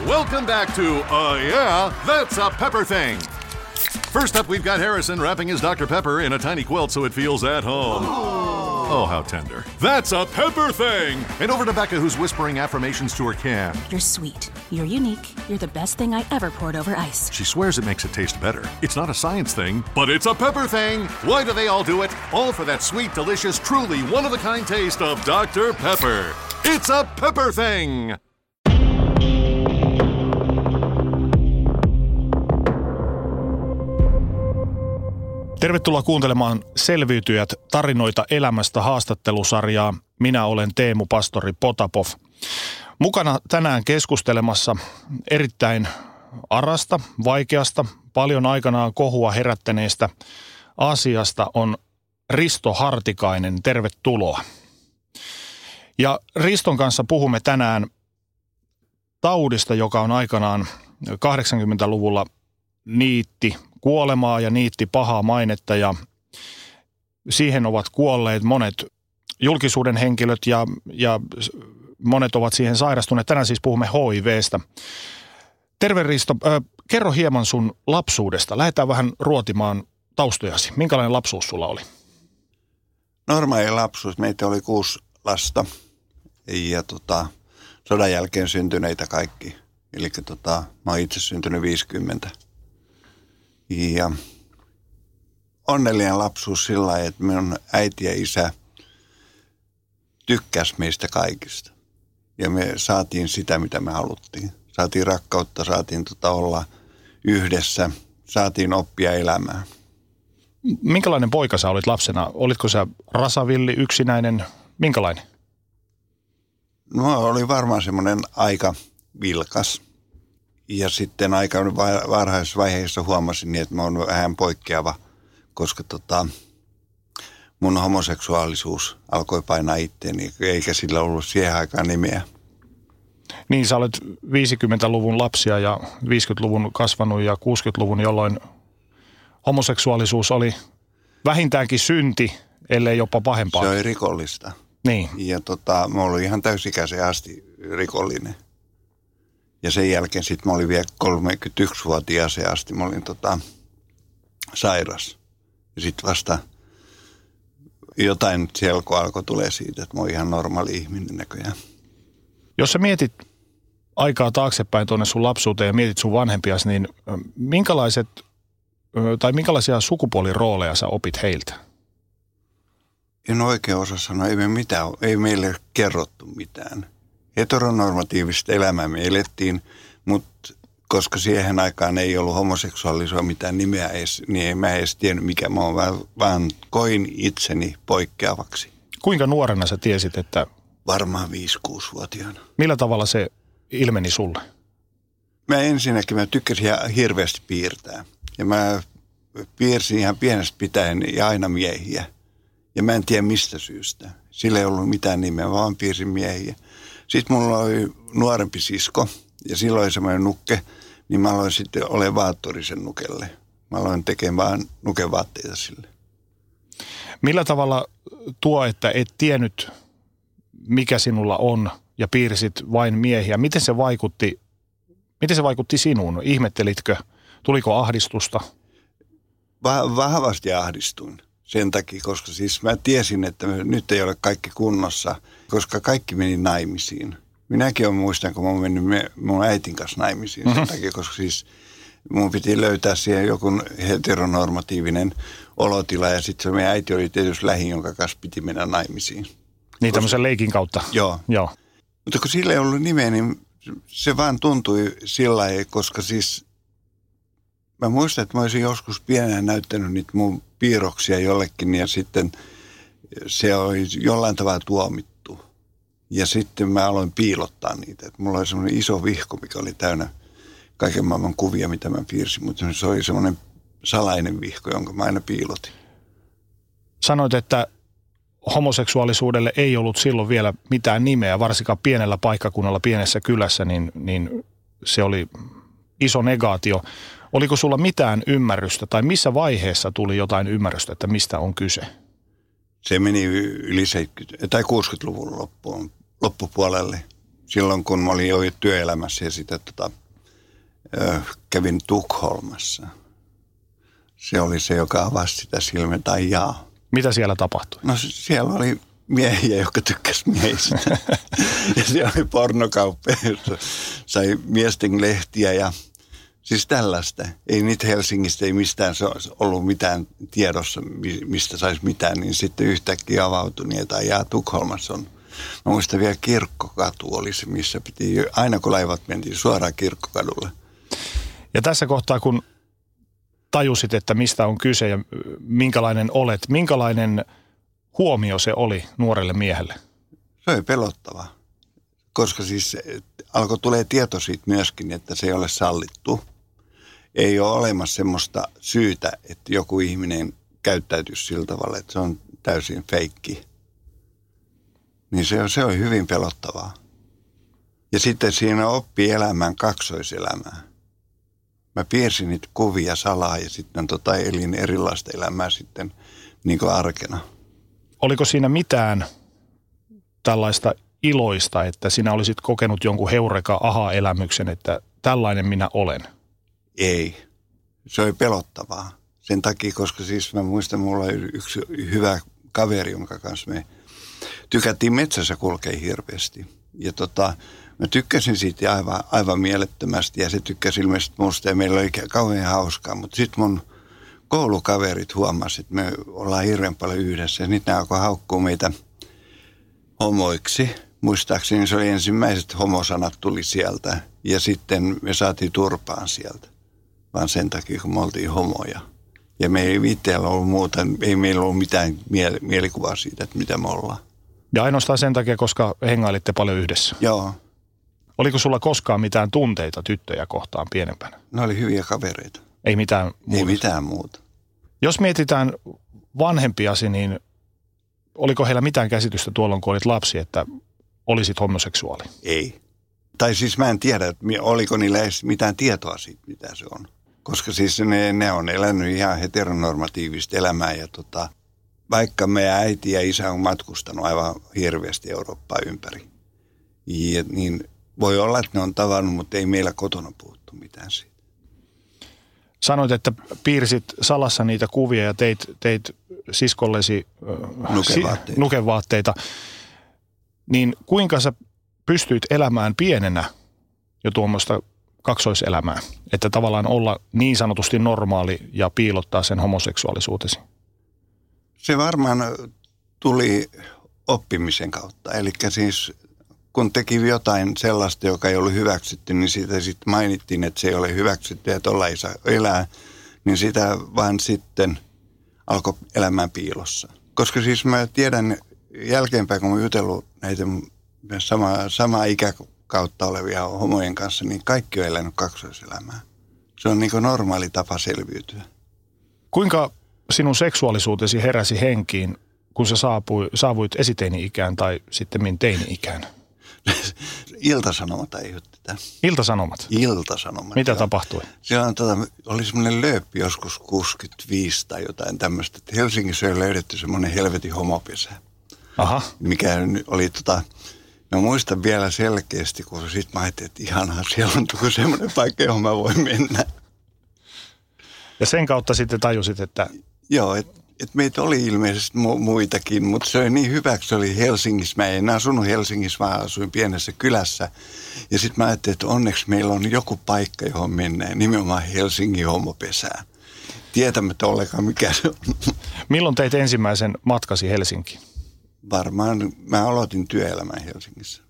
Welcome back to Yeah, That's a Pepper Thing. First up, we've got Harrison wrapping his Dr. Pepper in a tiny quilt so it feels at home. Oh, how tender. That's a Pepper Thing! And over to Becca, who's whispering affirmations to her can. You're sweet. You're unique. You're the best thing I ever poured over ice. She swears it makes it taste better. It's not a science thing, but it's a Pepper Thing! Why do they all do it? All for that sweet, delicious, truly one-of-a-kind taste of Dr. Pepper. It's a Pepper Thing! Tervetuloa kuuntelemaan Selviytyjät, tarinoita elämästä haastattelusarjaa. Minä olen Teemu Pastori Potapov. Mukana tänään keskustelemassa erittäin arasta, vaikeasta, paljon aikanaan kohua herättäneestä asiasta on Risto Hartikainen. Tervetuloa. Ja Riston kanssa puhumme tänään taudista, joka on aikanaan 80-luvulla niitti kuolemaa ja niitti pahaa mainetta, ja siihen ovat kuolleet monet julkisuuden henkilöt ja monet ovat siihen sairastuneet. Tänään siis puhumme HIV:stä. Terve Risto, kerro hieman sun lapsuudesta. Lähdetään vähän ruotimaan taustojasi. Minkälainen lapsuus sulla oli? Normaali lapsuus. Meitä oli 6 lasta ja sodan jälkeen syntyneitä kaikki. Eli mä oon itse syntynyt 50. Ja onnellinen lapsuus sillä lailla, että minun äiti ja isä tykkäs meistä kaikista. Ja me saatiin sitä, mitä me haluttiin. Saatiin rakkautta, saatiin olla yhdessä, saatiin oppia elämään. Minkälainen poika sä olit lapsena? Olitko sä rasavilli, yksinäinen? Minkälainen? No oli varmaan semmoinen aika vilkas. Ja sitten aika varhaisessa vaiheessa huomasin, että mä oon vähän poikkeava, koska mun homoseksuaalisuus alkoi painaa itteeni, eikä sillä ollut siihen aikaan nimeä. Niin, sä olet 50-luvun lapsia ja 50-luvun kasvanut ja 60-luvun, jolloin homoseksuaalisuus oli vähintäänkin synti, ellei jopa pahempaa. Se oli rikollista. Niin. Ja mä olin ihan täysikäisen asti rikollinen. Ja sen jälkeen sitten mä olin vielä 31-vuotiaaseen asti, mä olin sairas. Ja sitten vasta jotain selkoa alkoi tulee siitä, että mä oon ihan normaali ihminen näköjään. Jos sä mietit aikaa taaksepäin tuonne sun lapsuuteen ja mietit sun vanhempiasi, niin minkälaisia sukupuolirooleja sä opit heiltä? En oikein osaa sanoa, ei meille kerrottu mitään. Heteronormatiivista elämää me elettiin, mutta koska siihen aikaan ei ollut homoseksuaalisuutta mitään nimeä edes, niin en mä edes tiennyt mikä mä oon, vaan koin itseni poikkeavaksi. Kuinka nuorena sä tiesit, että... Varmaan 5-6-vuotiaana. Millä tavalla se ilmeni sulle? Mä tykkäsin hirveästi piirtää. Ja mä piirsin ihan pienestä pitäen ja aina miehiä. Ja mä en tiedä mistä syystä. Sillä ei ollut mitään nimeä, vaan piirsin miehiä. Sitten mulla oli nuorempi sisko ja silloin semmoinen nukke, niin mä aloin sitten olemaan vaattori sen nukelle. Mä aloin tekemään vaan nukevaatteita sille. Millä tavalla tuo, että et tiennyt mikä sinulla on ja piirsit vain miehiä, miten se vaikutti sinuun? Ihmettelitkö? Tuliko ahdistusta? Vahvasti ahdistuin sen takia, koska siis mä tiesin, että nyt ei ole kaikki kunnossa, koska kaikki meni naimisiin. Minäkin muistan, kun mä oon mennyt mun äitin kanssa naimisiin sen takia, koska siis mun piti löytää siihen joku heteronormatiivinen olotila ja sitten meidän äiti oli tietysti lähin, jonka kanssa piti mennä naimisiin. Niin tämmöisen leikin kautta? Joo. Mutta kun sillä ei ollut nimeä, niin se vaan tuntui sillä lailla, koska siis mä muistan, että mä olisin joskus pienenä näyttänyt niitä mun piirroksia jollekin ja sitten se oli jollain tavalla tuomittu. Ja sitten mä aloin piilottaa niitä. Et mulla oli semmoinen iso vihko, mikä oli täynnä kaiken maailman kuvia, mitä mä piirsin, mutta se oli semmoinen salainen vihko, jonka mä aina piilotin. Sanoit, että homoseksuaalisuudelle ei ollut silloin vielä mitään nimeä, varsinkaan pienellä paikkakunnalla, pienessä kylässä, niin se oli iso negaatio. Oliko sulla mitään ymmärrystä tai missä vaiheessa tuli jotain ymmärrystä, että mistä on kyse? Se meni yli 60- tai 60-luvun loppupuolelle. silloin kun mä olin jo työelämässä ja sitä kävin Tukholmassa. Se oli se, joka avasi sitä silmää tai jaa. Mitä siellä tapahtui? No siellä oli miehiä, jotka tykkäsi miehistä. Ja siellä oli pornokauppa, jossa sai miesten lehtiä ja siis tällaista. Ei niitä Helsingistä, ei mistään se ollut mitään tiedossa, mistä saisi mitään, niin sitten yhtäkkiä avautui niin, että jaa, Tukholmassa on. Mä muistan vielä Kirkkokatu oli se, missä piti, aina kun laivat mentiin suoraan Kirkkokadulle. Ja tässä kohtaa, kun tajusit, että mistä on kyse ja minkälainen olet, minkälainen huomio se oli nuorelle miehelle? Se oli pelottavaa, koska siis alkoi tulee tieto siitä myöskin, että se ei ole sallittu. Ei ole olemassa semmoista syytä, että joku ihminen käyttäytyisi sillä tavalla, että se on täysin feikki. Niin se on hyvin pelottavaa. Ja sitten siinä oppii elämään kaksoiselämää. Mä piirsin niitä kuvia salaa ja sitten elin erilaista elämää sitten niin kuin arkena. Oliko siinä mitään tällaista iloista, että sinä olisit kokenut jonkun heureka aha-elämyksen, että tällainen minä olen? Ei. Se oli pelottavaa. Sen takia, koska siis mä muistan, mulla oli yksi hyvä kaveri, jonka kanssa me tykättiin metsässä kulkea hirveästi. Ja mä tykkäsin siitä aivan mielettömästi ja se tykkäsi ilmeisesti musta ja meillä oli kauhean hauskaa. Mutta sitten mun koulukaverit huomasivat, että me ollaan hirveän paljon yhdessä ja nyt ne alkoi haukkua meitä homoiksi. Muistaakseni se oli ensimmäiset homosanat tuli sieltä ja sitten me saatiin turpaan sieltä. Vaan sen takia, kun me oltiin homoja. Ja me ei itseällä ollut muuta, ei meillä ollut mitään mielikuvaa siitä, että mitä me ollaan. Ja ainoastaan sen takia, koska hengailitte paljon yhdessä. Joo. Oliko sulla koskaan mitään tunteita tyttöjä kohtaan pienempänä? Ne oli hyviä kavereita. Ei mitään muuta? Ei mitään muuta. Jos mietitään vanhempiasi, niin oliko heillä mitään käsitystä tuolloin, kun olit lapsi, että olisit homoseksuaali? Ei. Tai siis mä en tiedä, että oliko niillä edes mitään tietoa siitä, mitä se on. Koska siis ne on elänyt ihan heteronormatiivista elämää ja vaikka meidän äiti ja isä on matkustanut aivan hirveästi Eurooppaa ympäri. Ja niin voi olla, että ne on tavannut, mutta ei meillä kotona puhuttu mitään siitä. Sanoit, että piirsit salassa niitä kuvia ja teit siskollesi nukevaatteita. Niin kuinka sä pystyit elämään pienenä jo tuommoista kaksoiselämää? Että tavallaan olla niin sanotusti normaali ja piilottaa sen homoseksuaalisuutesi? Se varmaan tuli oppimisen kautta. Eli siis kun teki jotain sellaista, joka ei ollut hyväksytty, niin siitä sitten mainittiin, että se ei ole hyväksytty ja tuolla ei saa elää. Niin sitä vaan sitten alkoi elämään piilossa. Koska siis mä tiedän jälkeenpäin, kun mä oon jutellut näitä samaa ikäkautta olevia homojen kanssa, niin kaikki on elänyt kaksoiselämää. Se on niin kuin normaali tapa selviytyä. Kuinka sinun seksuaalisuutesi heräsi henkiin, kun sä saavuit esiteini-ikään tai sitten teini-ikään? Ilta-Sanomat aiheutti tämän. Ilta-Sanomat? Ilta-Sanomat. Mitä tapahtui? Siellä oli semmoinen lööppi joskus 65 tai jotain tämmöistä. Helsingissä oli löydetty semmoinen helvetin homopesä. Aha. Mikä oli mä muistan vielä selkeästi, kun sitten mä ajattelin, että ihanaa, siellä on semmoinen paikka, johon mä voin mennä. Ja sen kautta sitten tajusit, että... Joo, että meitä oli ilmeisesti muitakin, mutta se oli niin hyvä, kun se oli Helsingissä. Mä en asunut Helsingissä, vaan asuin pienessä kylässä. Ja sitten mä ajattelin, että onneksi meillä on joku paikka, johon mennään, nimenomaan Helsingin homopesään. Tietämättä ollenkaan, mikä se on. Milloin teit ensimmäisen matkasi Helsinkiin? Varmaan mä aloitin työelämän Helsingissä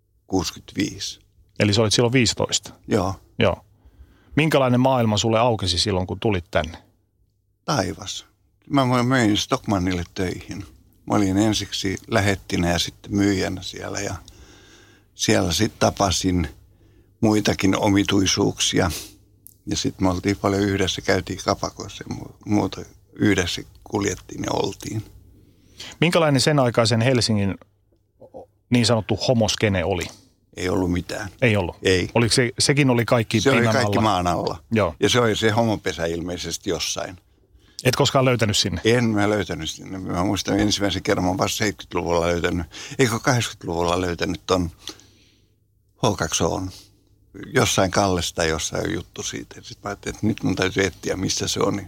65. Eli sä olit silloin 15? Joo. Minkälainen maailma sulle aukesi silloin, kun tulit tänne? Taivas. Mä möin Stockmannille töihin. Mä olin ensiksi lähettinä ja sitten myyjänä siellä. Ja siellä sitten tapasin muitakin omituisuuksia. Ja sitten me oltiin paljon yhdessä, käytiin kapakoissa ja muuta yhdessä kuljettiin ja oltiin. Minkälainen sen aikaisen Helsingin niin sanottu homoskene oli? Ei ollut mitään. Ei ollut? Ei. Oliko sekin oli kaikki pinnan alla? Se oli kaikki maan alla. Joo. Ja se oli se homopesä ilmeisesti jossain. Et koskaan löytänyt sinne? En mä löytänyt sinne. Mä muistan ensimmäisen kerran, mä oon vasta 70-luvulla löytänyt, eikö 80-luvulla löytänyt ton H2O. Jossain Kallesta jossain juttu siitä. Sitten mä ajattelin, että nyt mun täytyy etsiä, missä se on.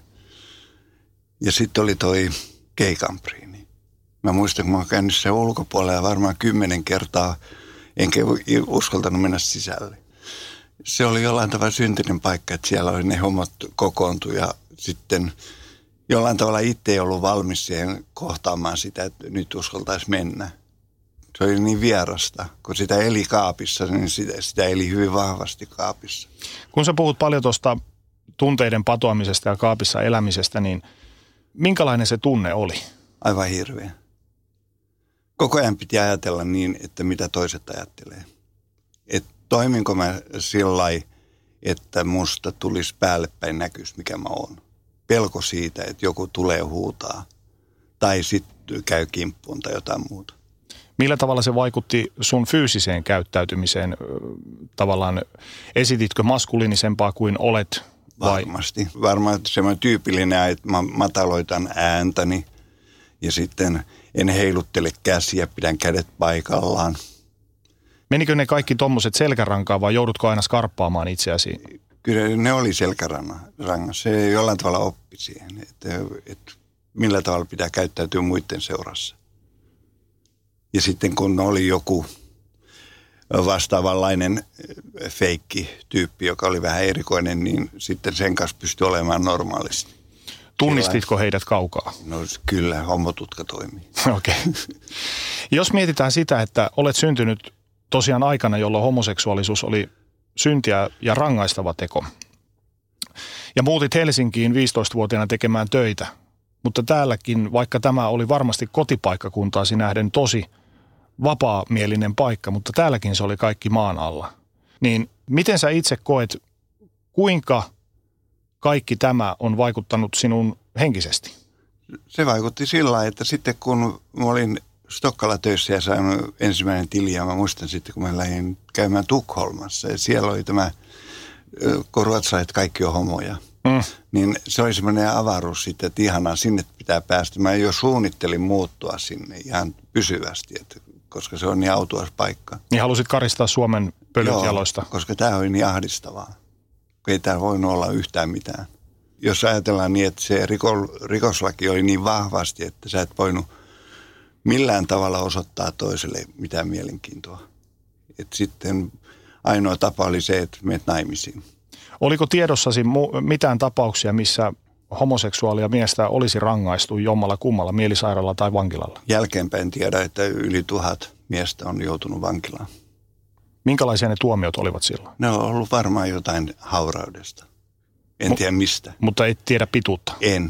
Ja sitten oli toi Gay-Campri. Mä muistan, kun mä oon käynyt sen ulkopuolella varmaan 10 kertaa, enkä uskaltanut mennä sisälle. Se oli jollain tavalla syntinen paikka, että siellä oli ne homot kokoontu ja sitten jollain tavalla itse ei ollut valmis siihen kohtaamaan sitä, että nyt uskaltaisi mennä. Se oli niin vierasta, kun sitä eli kaapissa, niin sitä eli hyvin vahvasti kaapissa. Kun sä puhut paljon tuosta tunteiden patoamisesta ja kaapissa elämisestä, niin minkälainen se tunne oli? Aivan hirveä. Koko ajan piti ajatella niin, että mitä toiset ajattelee. Että toiminko mä sillä lailla, että musta tulisi päälle päin näkyisi, mikä mä oon. Pelko siitä, että joku tulee huutaa tai sitten käy kimppuun tai jotain muuta. Millä tavalla se vaikutti sun fyysiseen käyttäytymiseen? Tavallaan esititkö maskuliinisempaa kuin olet? Vai? Varmasti. Varmaan semmoinen tyypillinen, että mä mataloitan ääntäni ja sitten en heiluttele käsiä, pidän kädet paikallaan. Menikö ne kaikki tommoset selkärankaan vai joudutko aina skarppaamaan itseäsi? Kyllä ne oli selkärangassa. Se jollain tavalla oppi siihen, että millä tavalla pitää käyttäytyä muiden seurassa. Ja sitten kun oli joku vastaavanlainen feikki-tyyppi, joka oli vähän erikoinen, niin sitten sen kanssa pystyi olemaan normaalisti. Tunnistitko heidät kaukaa? No kyllä, hommotutka toimii. Okei. Jos mietitään sitä, että olet syntynyt tosiaan aikana, jolloin homoseksuaalisuus oli syntiä ja rangaistava teko. Ja muutit Helsinkiin 15-vuotiaana tekemään töitä. Mutta täälläkin, vaikka tämä oli varmasti kotipaikkakuntaasi nähden tosi vapaamielinen paikka, mutta täälläkin se oli kaikki maan alla. Niin miten sä itse koet, kuinka kaikki tämä on vaikuttanut sinun henkisesti? Se vaikutti sillä lailla, että sitten kun mä olin Stokkalla töissä ja sain ensimmäinen tili, ja mä muistan sitten, kun mä lähdin käymään Tukholmassa, ja siellä oli tämä, kun ruotsalaiset kaikki on homoja, niin se oli semmoinen avaruus sitten, että ihanaa, sinne pitää päästä. Mä jo suunnittelin muuttua sinne ihan pysyvästi, koska se on niin autuas paikka. Niin halusit karistaa Suomen pölyt jaloista? Koska tämä oli niin ahdistavaa. Ei täällä voinut olla yhtään mitään. Jos ajatellaan niin, että se rikoslaki oli niin vahvasti, että sä et voinut millään tavalla osoittaa toiselle mitään mielenkiintoa. Et sitten ainoa tapa oli se, että menet naimisiin. Oliko tiedossasi mitään tapauksia, missä homoseksuaalia miestä olisi rangaistu jommalla kummalla, mielisairaalalla tai vankilalla? Jälkeenpäin tiedä, että yli 1000 miestä on joutunut vankilaan. Minkälaisia ne tuomiot olivat silloin? Ne on ollut varmaan jotain hauraudesta. En tiedä mistä. Mutta et tiedä pituutta? En.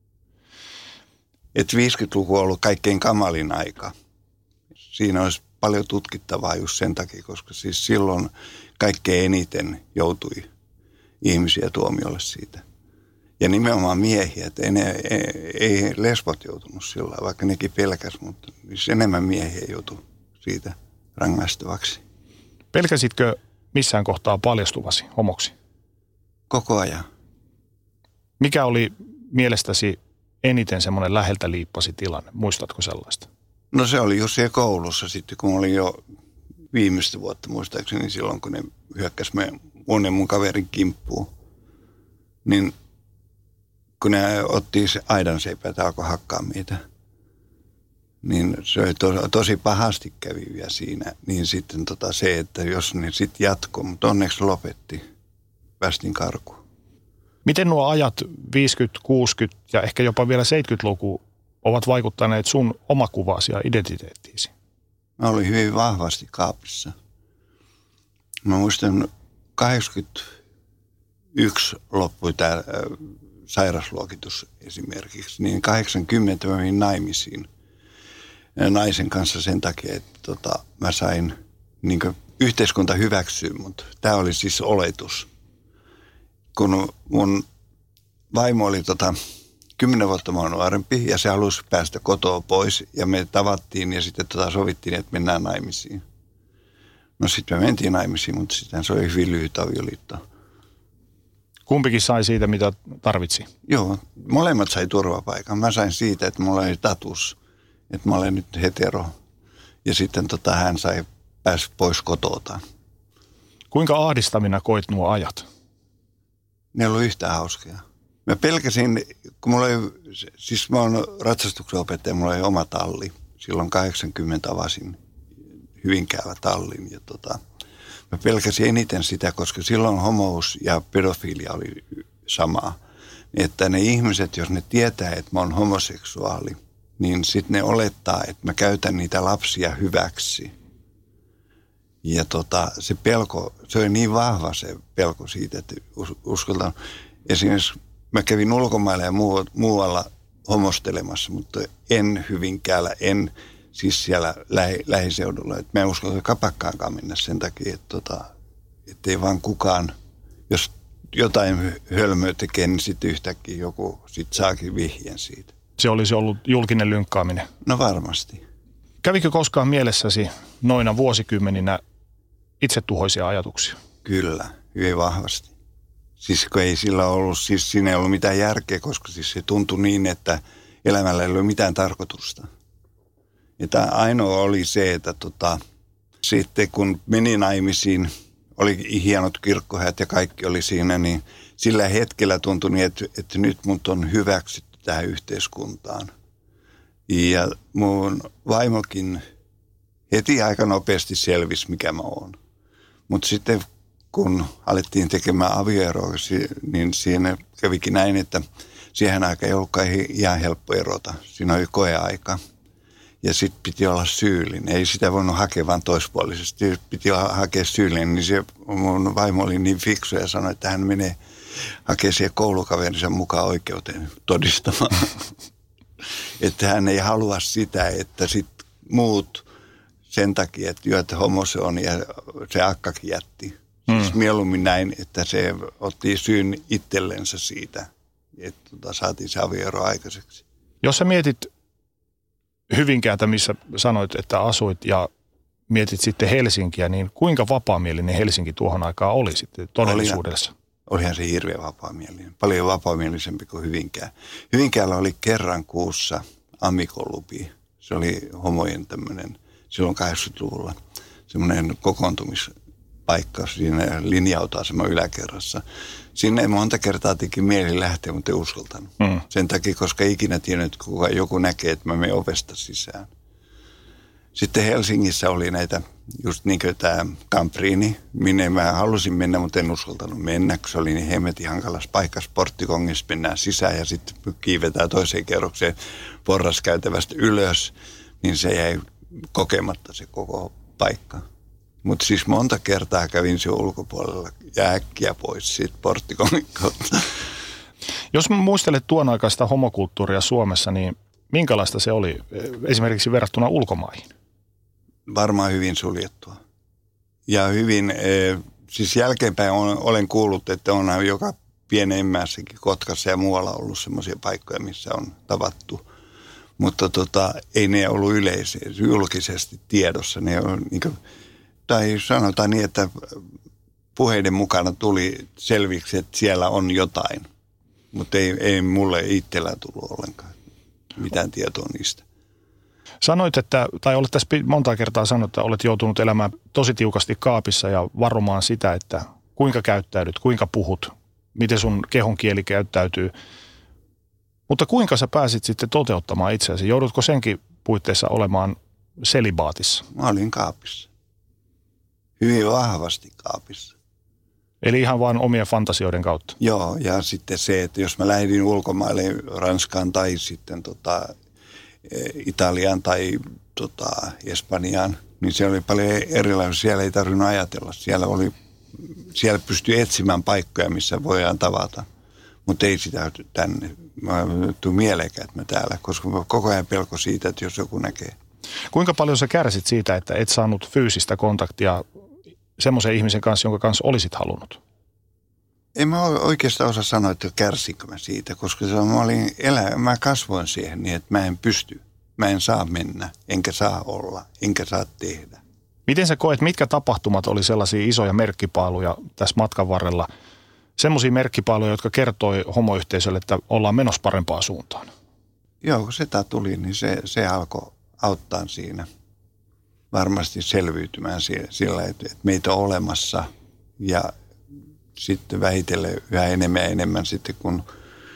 Et 50-luku on ollut kaikkein kamalin aika. Siinä olisi paljon tutkittavaa just sen takia, koska siis silloin kaikkein eniten joutui ihmisiä tuomiolle siitä. Ja nimenomaan miehiä, että ei lesbot joutunut sillä, vaikka nekin pelkäs, mutta enemmän miehiä joutui siitä rangaistavaksi. Pelkäsitkö missään kohtaa paljastuvasi homoksi? Koko ajan. Mikä oli mielestäsi eniten semmoinen läheltä liippasi tilanne? Muistatko sellaista? No se oli just siellä koulussa sitten, kun olin jo viimeistä vuotta muistaakseni silloin, kun ne hyökkäsi mun kaverin kimppuun. Niin kun ne otti se aidanseipää ja alkoi hakkaa meitä, niin se oli tosi pahasti kävi vielä siinä. Niin sitten se, että jos ne sitten jatkoi, mutta onneksi lopetti, päästin karkuun. Miten nuo ajat 50, 60 ja ehkä jopa vielä 70-luku ovat vaikuttaneet sun omakuvaasi ja identiteettiisi? Mä olin hyvin vahvasti kaapissa. Mä muistan 81 loppui tämä sairasluokitus esimerkiksi, niin 80 mä menin naimisiin naisen kanssa sen takia, että mä sain niin kuin yhteiskunta hyväksyä, mutta tämä oli siis oletus. Kun mun vaimo oli 10 vuotta mua nuorempi ja se halusi päästä kotoa pois ja me tavattiin ja sitten sovittiin, että mennään naimisiin. No sitten me mentiin naimisiin, mutta sitten se oli hyvin lyhyt avioliitto. Kumpikin sai siitä, mitä tarvitsi? Joo, molemmat sai turvapaikan. Mä sain siitä, että mulla oli status, että mä olen nyt hetero. Ja sitten hän sai päästä pois kotoa. Kuinka ahdistavina koit nuo ajat? Ne oli yhtään hauskia. Mä pelkäsin, kun mulla oli, siis mä oon ratsastuksen opettaja, mulla oli oma talli. Silloin 80 avasin Hyvinkäällä tallin ja mä pelkäsin eniten sitä, koska silloin homous ja pedofilia oli samaa. Että ne ihmiset, jos ne tietää, että mä oon homoseksuaali, niin sitten ne olettaa, että mä käytän niitä lapsia hyväksi. Ja se pelko, se oli niin vahva se pelko siitä, että uskaltan. Esimerkiksi mä kävin ulkomailla ja muualla homostelemassa, mutta en Hyvinkäällä, en siis siellä lähiseudulla. Et mä en uskalla kapakkaankaan mennä sen takia, että ei vaan kukaan, jos jotain hölmöä tekee, niin sitten yhtäkkiä joku sit saakin vihjen siitä. Se olisi ollut julkinen lynkkaaminen. No varmasti. Kävikö koskaan mielessäsi noina vuosikymmeninä itsetuhoisia ajatuksia? Kyllä, hyvin vahvasti. Siis kun ei sillä ollut, siis siinä ei ollut mitään järkeä, koska siis se tuntui niin, että elämällä ei ollut mitään tarkoitusta. Ja ainoa oli se, että sitten kun meni naimisiin, oli hienot kirkkohäät ja kaikki oli siinä, niin sillä hetkellä tuntui niin, että nyt mut on hyväksytty tähän yhteiskuntaan. Ja mun vaimokin heti aika nopeasti selvisi, mikä mä oon. Mutta sitten kun alettiin tekemään avioeroa, niin siinä kävikin näin, että siihen aikaan ei ollutkaan ihan helppo erota. Siinä oli koeaika. Ja sitten piti olla syyllinen. Ei sitä voinut hakea vaan toispuolisesti. Piti hakea syyllinen, niin se mun vaimo oli niin fiksu ja sanoi, että hän menee hakemaan siihen koulukaverinsa mukaan oikeuteen todistamaan. Että hän ei halua sitä, että sitten muut sen takia, että homo se on ja se akkakin jätti. Siis mieluummin näin, että se otti syyn itsellensä siitä, että saatiin se avioero aikaiseksi. Jos sä mietit Hyvinkäätä, missä sanoit, että asuit ja mietit sitten Helsinkiä, niin kuinka vapaamielinen Helsinki tuohon aikaan oli sitten todellisuudessa? Olihan se hirveän vapaamielinen. Paljon vapaamielisempi kuin Hyvinkää. Hyvinkäällä oli kerran kuussa amikolubi. Se oli homojen tämmöinen, silloin 80-luvulla, semmoinen kokoontumispaikka siinä linja-autoasema yläkerrassa. Sinne ei monta kertaa teki mieli lähteä, mutta ei uskaltanut. Sen takia, koska ikinä tiennyt, että joku näkee, että mä menen ovesta sisään. Sitten Helsingissä oli näitä, just niin kuin tämä Kampriini, minne mä halusin mennä, mutta en uskaltanut mennä, kun se oli niin hemmetin hankalas paikka. Sporttikongissa mennään sisään ja sitten kiivetään toiseen kerrokseen porraskäytävästä ylös, niin se jäi kokematta se koko paikka. Mutta siis monta kertaa kävin sen ulkopuolella ja äkkiä pois siitä porttikongin kautta. Jos muistelet tuon aikaista homokulttuuria Suomessa, niin minkälaista se oli esimerkiksi verrattuna ulkomaihin? Varmaan hyvin suljettua. Ja hyvin, siis jälkeenpäin olen kuullut, että on joka pienemmässäkin Kotkassa ja muualla ollut semmoisia paikkoja, missä on tavattu. Mutta ei ne ollut julkisesti tiedossa. Ne on, niin kuin, tai sanotaan niin, että puheiden mukana tuli selviksi, että siellä on jotain. Mutta ei mulle itsellään tullut ollenkaan mitään tietoa niistä. Sanoit, tai olet tässä monta kertaa sanonut, että olet joutunut elämään tosi tiukasti kaapissa ja varomaan sitä, että kuinka käyttäydyt, kuinka puhut, miten sun kehon kieli käyttäytyy. Mutta kuinka sä pääsit sitten toteuttamaan itseäsi? Joudutko senkin puitteissa olemaan selibaatissa? Mä olin kaapissa. Hyvin vahvasti kaapissa. Eli ihan vain omien fantasioiden kautta? Joo, ja sitten se, että jos mä lähdin ulkomaille Ranskaan tai sitten Italiaan tai Espanjaan, niin se oli paljon erilaisia. Siellä ei tarvinnut ajatella. Siellä pystyi etsimään paikkoja, missä voidaan tavata. Mutta ei sitä tänne. Mä tuun mieleenkään, että mä täällä, koska mä koko ajan pelko siitä, että jos joku näkee. Kuinka paljon sä kärsit siitä, että et saanut fyysistä kontaktia semmoisen ihmisen kanssa, jonka kanssa olisit halunnut? En mä oikeastaan osaa sanoa, että kärsinkö mä siitä, koska mä kasvoin siihen niin, että mä en pysty. Mä en saa mennä, enkä saa olla, enkä saa tehdä. Miten sä koet, mitkä tapahtumat oli sellaisia isoja merkkipaaluja tässä matkan varrella? Semmoisia merkkipaaluja, jotka kertoi homoyhteisölle, että ollaan menossa parempaan suuntaan. Joo, kun sitä tuli, niin se alkoi auttaa siinä. Varmasti selviytymään sillä, että meitä on olemassa Ja sitten vähitellen yhä enemmän ja enemmän sitten, kun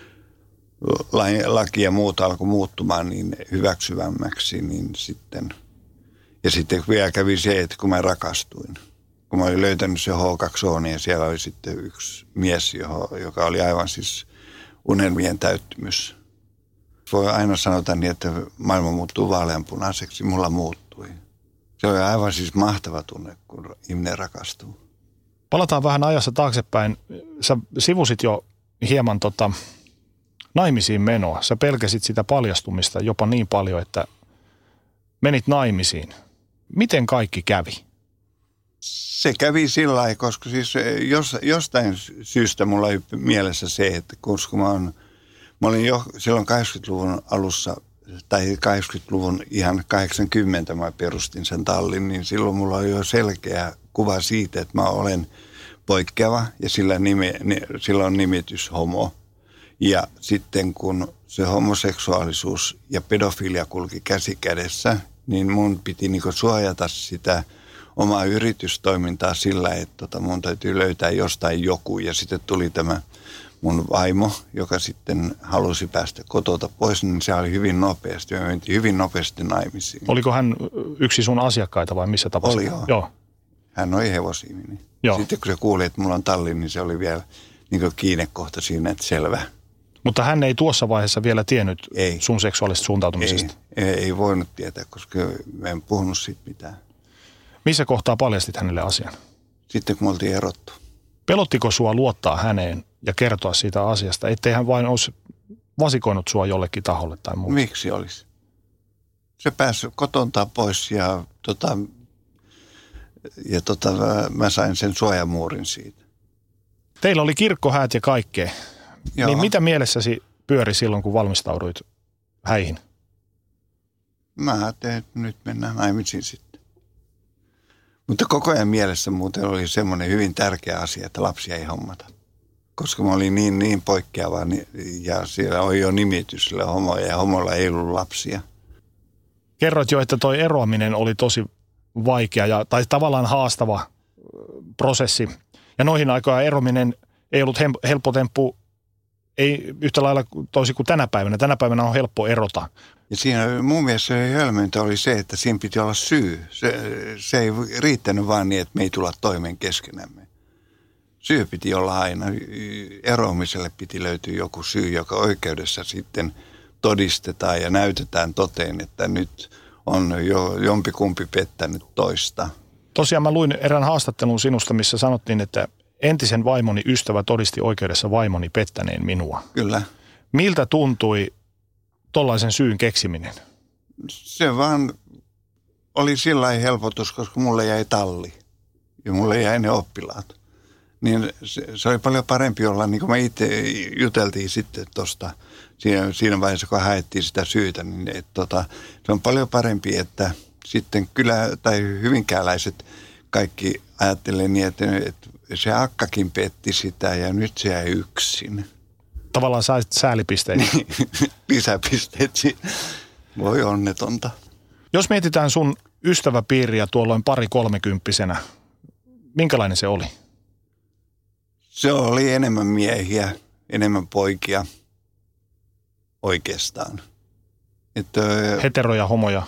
laki ja muut alkoi muuttumaan niin hyväksyvämmäksi, niin sitten... Ja sitten vielä kävi se, että kun mä rakastuin, kun mä olin löytänyt se H2O, niin siellä oli sitten yksi mies, joka oli aivan siis unelmien täyttymys. Voi aina sanota niin, että maailma muuttuu vaaleanpunaiseksi, mulla muuttui. Se oli aivan siis mahtava tunne, kun ihminen rakastuu. Palataan vähän ajassa taaksepäin. Sä sivusit jo hieman naimisiin menoa. Sä pelkäsit sitä paljastumista jopa niin paljon, että menit naimisiin. Miten kaikki kävi? Se kävi sillä lailla, koska siis jostain syystä mulla oli mielessä se, että koska mä olin jo silloin 80-luvun alussa, tai 80-luvun ihan 80 mä perustin sen tallin, niin silloin mulla oli jo selkeä kuva siitä, että mä olen poikkeava ja sillä on nimitys homo. Ja sitten kun se homoseksuaalisuus ja pedofilia kulki käsi kädessä, niin mun piti niinku suojata sitä omaa yritystoimintaa sillä, että mun täytyy löytää jostain joku. Ja sitten tuli tämä mun vaimo, joka sitten halusi päästä kotota pois, niin se oli hyvin nopeasti. Me mentiin hyvin nopeasti naimisiin. Oliko hän yksi sun asiakkaita vai missä tapauksessa? Oli joo. Hän oli hevosiiminen. Joo. Sitten kun se kuuli, että mulla on talli, niin se oli vielä niin kiinnekohta siinä, että selvä. Mutta hän ei tuossa vaiheessa vielä tiennyt sun seksuaalisesta suuntautumisesta? Ei voinut tietää, koska mä en puhunut siitä mitään. Missä kohtaa paljastit hänelle asian? Sitten kun me oltiin erottu. Pelottiko sua luottaa häneen ja kertoa siitä asiasta, ettei hän vain olisi vasikoinut sua jollekin taholle tai muuta? Miksi olisi? Se pääsi kotontaa pois ja mä sain sen suojamuurin siitä. Teillä oli kirkkohäät ja kaikkea. Joo. Niin mitä mielessäsi pyöri silloin, kun valmistauduit häihin? Mä ajattelin, että nyt mennään naimisiin sitten. Mutta koko ajan mielessä muuten oli semmoinen hyvin tärkeä asia, että lapsia ei hommata. Koska mä olin niin poikkeava ja siellä oli jo nimitys sillä homoja ja homolla ei ollut lapsia. Kerroit jo, että toi eroaminen oli tosi vaikea tai tavallaan haastava prosessi. Ja noihin aikoina erominen ei ollut helppo temppu, ei yhtä lailla toisin kuin tänä päivänä. Tänä päivänä on helppo erota. Ja siinä mun mielestä se hölmöntä oli se, että siinä piti olla syy. Se ei riittänyt vaan niin, että me ei tulla toimeen keskenämme. Syy piti olla aina. Eroamiselle piti löytyä joku syy, joka oikeudessa sitten todistetaan ja näytetään toteen, että nyt on jo jompikumpi pettänyt toista. Tosiaan mä luin erään haastattelun sinusta, missä sanottiin, että entisen vaimoni ystävä todisti oikeudessa vaimoni pettäneen minua. Kyllä. Miltä tuntui tollaisen syyn keksiminen? Se vaan oli sillä lailla helpotus, koska mulle jäi talli ja mulle jäi ne oppilaat. Niin se oli paljon parempi olla, niin kuin me itse juteltiin sitten tuosta siinä vaiheessa, kun haettiin sitä syytä, niin se on paljon parempi, että sitten tai hyvinkääläiset kaikki ajattelee niin, että se akkakin petti sitä ja nyt se jäi yksin. Tavallaan sait säälipisteitä. Lisäpisteet. Voi onnetonta. Jos mietitään sun ystäväpiiriä tuolloin 30-kolmekymppisenä, minkälainen se oli? Se oli enemmän miehiä, enemmän poikia oikeastaan. Heteroja, homoja?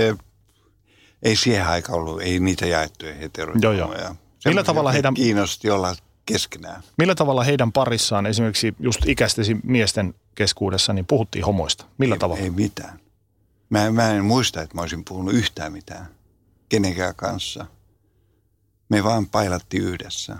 Ei siihen aikaan ollut, ei niitä jaettuja heteroja, homoja. Millä tavalla heidän kiinnosti olla keskenään. Millä tavalla heidän parissaan, esimerkiksi just ikäistesi miesten keskuudessa, niin puhuttiin homoista? Millä tavalla? Ei mitään. Mä en muista, että mä olisin puhunut yhtään mitään kenenkään kanssa. Me vaan pailattiin yhdessä.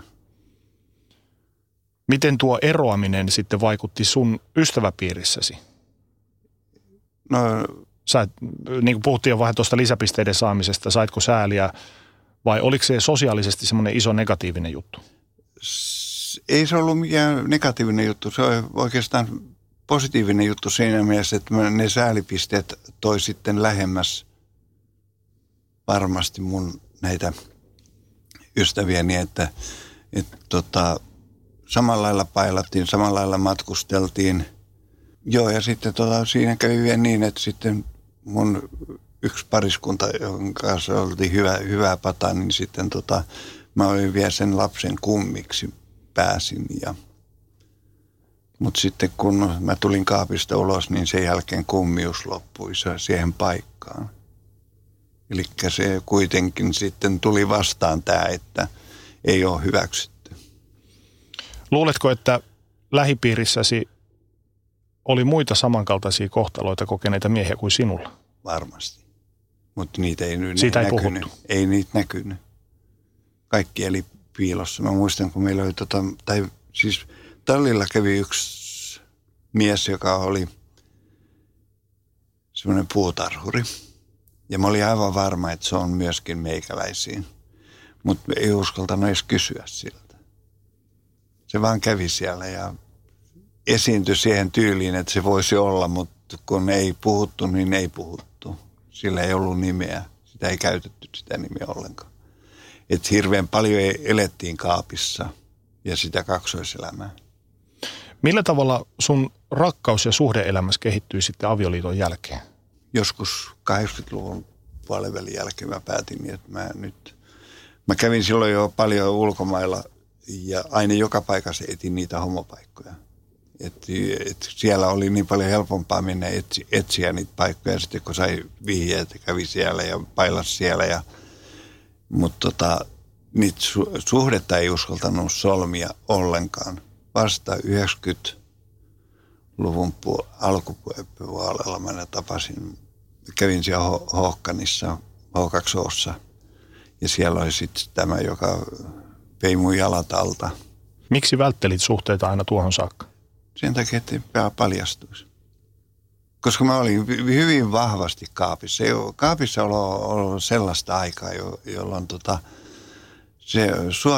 Miten tuo eroaminen sitten vaikutti sun ystäväpiirissäsi? No, niin kuin puhuttiin jo vähän tuosta lisäpisteiden saamisesta, saitko sääliä vai oliko se sosiaalisesti semmoinen iso negatiivinen juttu? Ei se ollut mikään negatiivinen juttu. Se oli oikeastaan positiivinen juttu siinä mielessä, että ne säälipisteet toi sitten lähemmäs varmasti mun näitä ystäviäni, että samalla lailla pailattiin, samalla lailla matkusteltiin. Joo, ja sitten siinä kävi vielä niin, että sitten mun yksi pariskunta, jonka kanssa oltiin hyvää pataa, niin sitten mä olin vielä sen lapsen kummiksi pääsin. Mutta sitten kun mä tulin kaapista ulos, niin sen jälkeen kummius loppui siihen paikkaan. Eli se kuitenkin sitten tuli vastaan tämä, että ei ole hyväksytty. Luuletko, että lähipiirissäsi oli muita samankaltaisia kohtaloita kokeneita miehiä kuin sinulla? Varmasti. Mutta niitä ei nyt siitä näkynyt. Ei puhuttu. Ei niitä näkynyt. Kaikki eli piilossa. Mä muistan, kun meillä oli tallilla kävi yksi mies, joka oli semmoinen puutarhuri. Ja mä olin aivan varma, että se on myöskin meikäläisiin. Mutta ei uskaltanut edes kysyä siltä. Se vaan kävi siellä ja esiintyi siihen tyyliin, että se voisi olla, mutta kun ei puhuttu, niin ei puhuttu. Sillä ei ollut nimeä. Sitä ei käytetty sitä nimeä ollenkaan. Että hirveän paljon elettiin kaapissa ja sitä kaksoiselämää. Millä tavalla sun rakkaus- ja suhde-elämässä kehittyi sitten avioliiton jälkeen? Joskus 80-luvun puolivälin jälkeen mä päätin, että mä kävin silloin jo paljon ulkomailla ja aina joka paikassa etin niitä homopaikkoja. Et siellä oli niin paljon helpompaa mennä etsiä niitä paikkoja sitten, kun sai vihjeet ja kävi siellä ja pailasi siellä. Mutta niitä suhdetta ei uskaltanut solmia ollenkaan. Vasta 90-luvun alkupuolella mä tapasin. Kävin siellä Håkanissa, H2O:ssa ja siellä oli sitten tämä, joka vei mun jalat alta. Miksi välttelit suhteita aina tuohon saakka? Sen takia, että paljastuisi. Koska mä olin hyvin vahvasti kaapissa. Kaapissa on ollut sellaista aikaa, jolloin se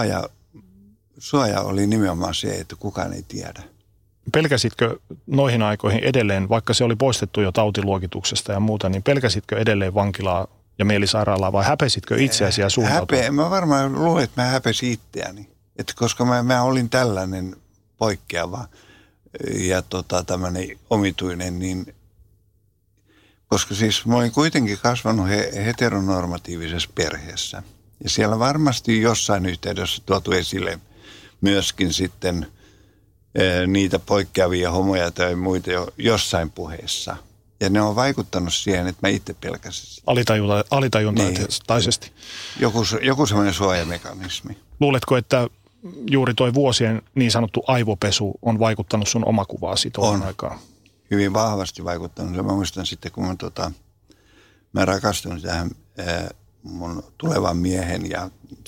suoja oli nimenomaan se, että kukaan ei tiedä. Pelkäsitkö noihin aikoihin edelleen, vaikka se oli poistettu jo tautiluokituksesta ja muuta, niin pelkäsitkö edelleen vankilaa ja mielisairaalaa vai häpesitkö itseäsi ja suuntautua? Mä varmaan luulen, että mä häpesin itseäni. Että koska mä olin tällainen poikkeava ja tämmöinen omituinen, niin koska siis mä olin kuitenkin kasvanut heteronormatiivisessa perheessä. Ja siellä varmasti jossain yhteydessä tuotu esille myöskin sitten niitä poikkeavia homoja tai muita jossain puheessa. Ja ne on vaikuttanut siihen, että mä itse pelkäsin. Alitajuntaisesti. Niin. Joku semmoinen suojamekanismi. Luuletko, että juuri toi vuosien niin sanottu aivopesu on vaikuttanut sun omakuvaasi tuohon aikaan? Hyvin vahvasti vaikuttanut. Mä muistan sitten, kun mä rakastuin tähän mun tulevan miehen ja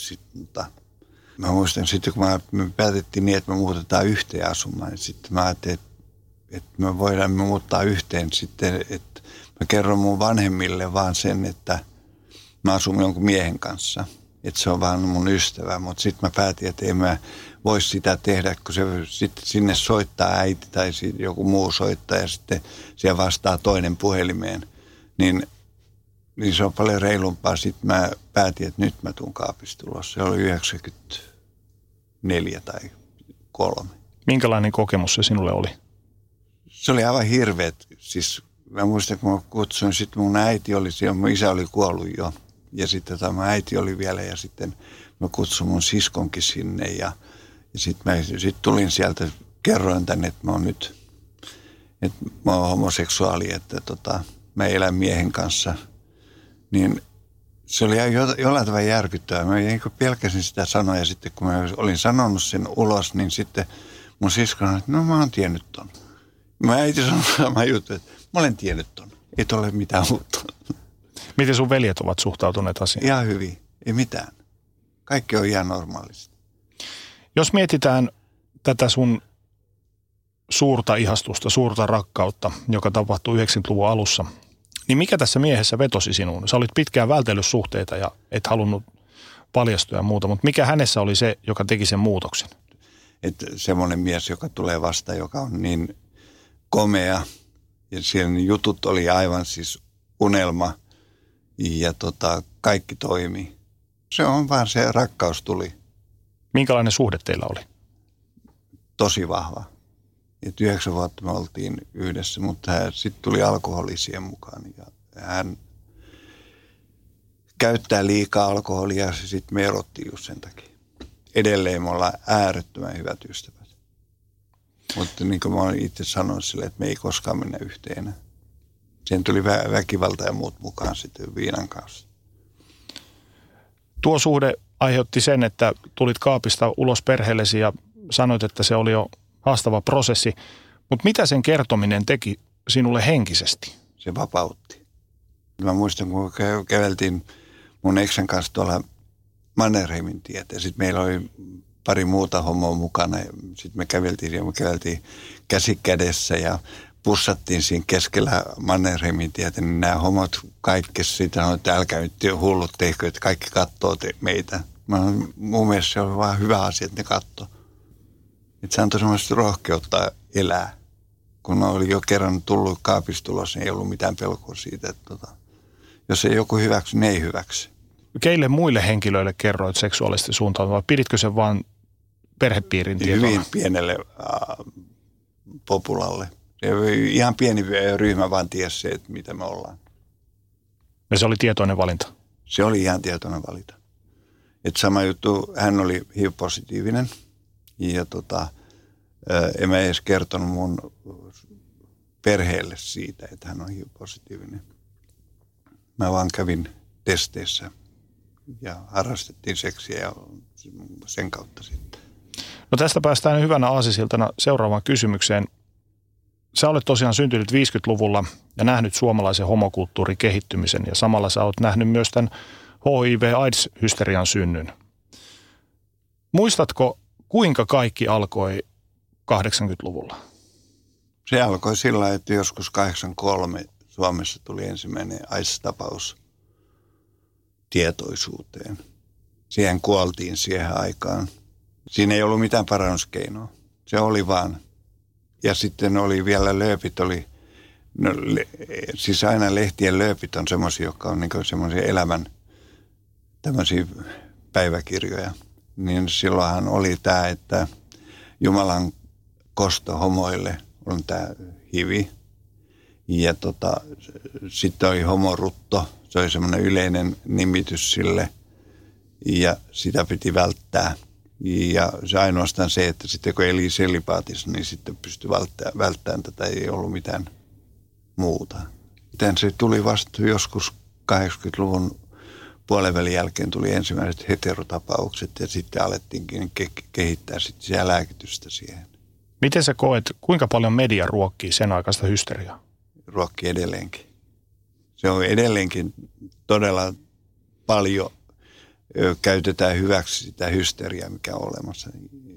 mä muistan sitten, kun me päätettiin niin, että me muutetaan yhteen asumaan. Ja sitten mä ajattelin, että me voidaan muuttaa yhteen sitten, että mä kerron mun vanhemmille vaan sen, että mä asun jonkun miehen kanssa. Että se on vaan mun ystävä, mutta sitten mä päätin, että ei mä voisi sitä tehdä, kun se sitten sinne soittaa äiti tai joku muu soittaa ja sitten siellä vastaa toinen puhelimeen. Niin se on paljon reilumpaa. Sitten mä päätin, että nyt mä tuun kaapista ulos. Se oli 94 tai 3. Minkälainen kokemus se sinulle oli? Se oli aivan hirveet. Siis mä muistan, kun mä kutsuin, sitten mun äiti oli siellä, mun isä oli kuollut jo. Ja sitten tämä äiti oli vielä ja sitten mä kutsuin mun siskonkin sinne ja sitten tulin sieltä, kerroin tänne, että mä oon nyt, että mä oon homoseksuaali, että mä elän miehen kanssa. Niin se oli jollain tavalla järkyttävää. Mä pelkäsin sitä sanoa ja sitten kun mä olin sanonut sen ulos, niin sitten mun sisko sanoi, että no mä oon tiennyt ton. Mä äiti sanoi sama juttu, että mä olen tiennyt ton. Ei ole mitään uutta. Miten sun veljet ovat suhtautuneet asiaan? Ihan hyvin. Ei mitään. Kaikki on ihan normaalista. Jos mietitään tätä sun suurta ihastusta, suurta rakkautta, joka tapahtui 90-luvun alussa, niin mikä tässä miehessä vetosi sinuun? Sä olit pitkään vältellyt suhteita ja et halunnut paljastua ja muuta, mutta mikä hänessä oli se, joka teki sen muutoksen? Että semmoinen mies, joka tulee vastaan, joka on niin komea ja siellä jutut oli aivan siis unelma ja kaikki toimi. Se on vaan se rakkaus tuli. Minkälainen suhde teillä oli? Tosi vahva. Et 9 vuotta me oltiin yhdessä, mutta sitten tuli alkoholi siihen mukaan. Ja hän käyttää liikaa alkoholia ja sitten me erottiin just sen takia. edelleen me ollaan äärettömän hyvät ystävät. Mutta niin kuin mä olen itse sanonut sille, että me ei koskaan mennä yhteen. Siihen tuli väkivalta ja muut mukaan sitten viinan kanssa. Tuo suhde aiheutti sen, että tulit kaapista ulos perheellesi ja sanoit, että se oli jo haastava prosessi. Mutta mitä sen kertominen teki sinulle henkisesti? Se vapautti. Mä muistan, kun käveltiin mun eksän kanssa tuolla Mannerheimin tietä. Sitten meillä oli pari muuta homoa mukana. Sitten me käveltiin käsi kädessä ja pussattiin siinä keskellä Mannerheimin tietä. Niin nämä homot kaikki siitä sanoivat, että älkää nyt hullut tehkö, että kaikki katsoo meitä. Mun mielestä se oli vaan hyvä asia, että ne katsoo. Että se antoi semmoista rohkeutta elää. Kun mä olin jo kerran tullut kaapistulossa, niin ei ollut mitään pelkoa siitä, että jos ei joku hyväksy, niin ei hyväksy. Keille muille henkilöille kerroit seksuaalisesti suuntaan, vai piditkö sen vaan perhepiirin tietoa? Hyvin pienelle populalle. Ihan pieni ryhmä vaan tiesi se, että mitä me ollaan. Ja se oli tietoinen valinta? Se oli ihan tietoinen valinta. Että sama juttu, hän oli HIV-positiivinen ja en mä edes kertonut mun perheelle siitä, että hän on HIV-positiivinen. Mä vaan kävin testeissä ja harrastettiin seksiä ja sen kautta sitten. No tästä päästään hyvänä aasisiltana seuraavaan kysymykseen. Sä olet tosiaan syntynyt 50-luvulla ja nähnyt suomalaisen homokulttuurin kehittymisen ja samalla sä olet nähnyt myös tämän HIV-AIDS-hysterian synnyn. Muistatko, kuinka kaikki alkoi 80-luvulla? Se alkoi sillä, että joskus 83 Suomessa tuli ensimmäinen AIDS-tapaus tietoisuuteen. Siihen kuoltiin siihen aikaan. Siinä ei ollut mitään parannuskeinoa. Se oli vaan. Ja sitten oli vielä lööpit, siis aina lehtien lööpit on semmoisia, jotka on niin semmoisia elämän tämmöisiä päiväkirjoja. Niin silloinhan oli tämä, että Jumalan kosto homoille on tämä HIV. Ja sitten oli homorutto, se oli semmoinen yleinen nimitys sille ja sitä piti välttää. Ja se ainoastaan se, että sitten kun eli selibaatissa, niin sitten pystyi välttämään tätä, ei ollut mitään muuta. Miten se tuli vasta joskus 80-luvun puolenvälin jälkeen tuli ensimmäiset heterotapaukset ja sitten alettiinkin kehittää sitten siellä lääkitystä siihen. Miten sä koet, kuinka paljon media ruokkii sen aikaista hysteriaa? Ruokkii edelleenkin. Se on edelleenkin todella paljon käytetään hyväksi sitä hysteriaa, mikä on olemassa.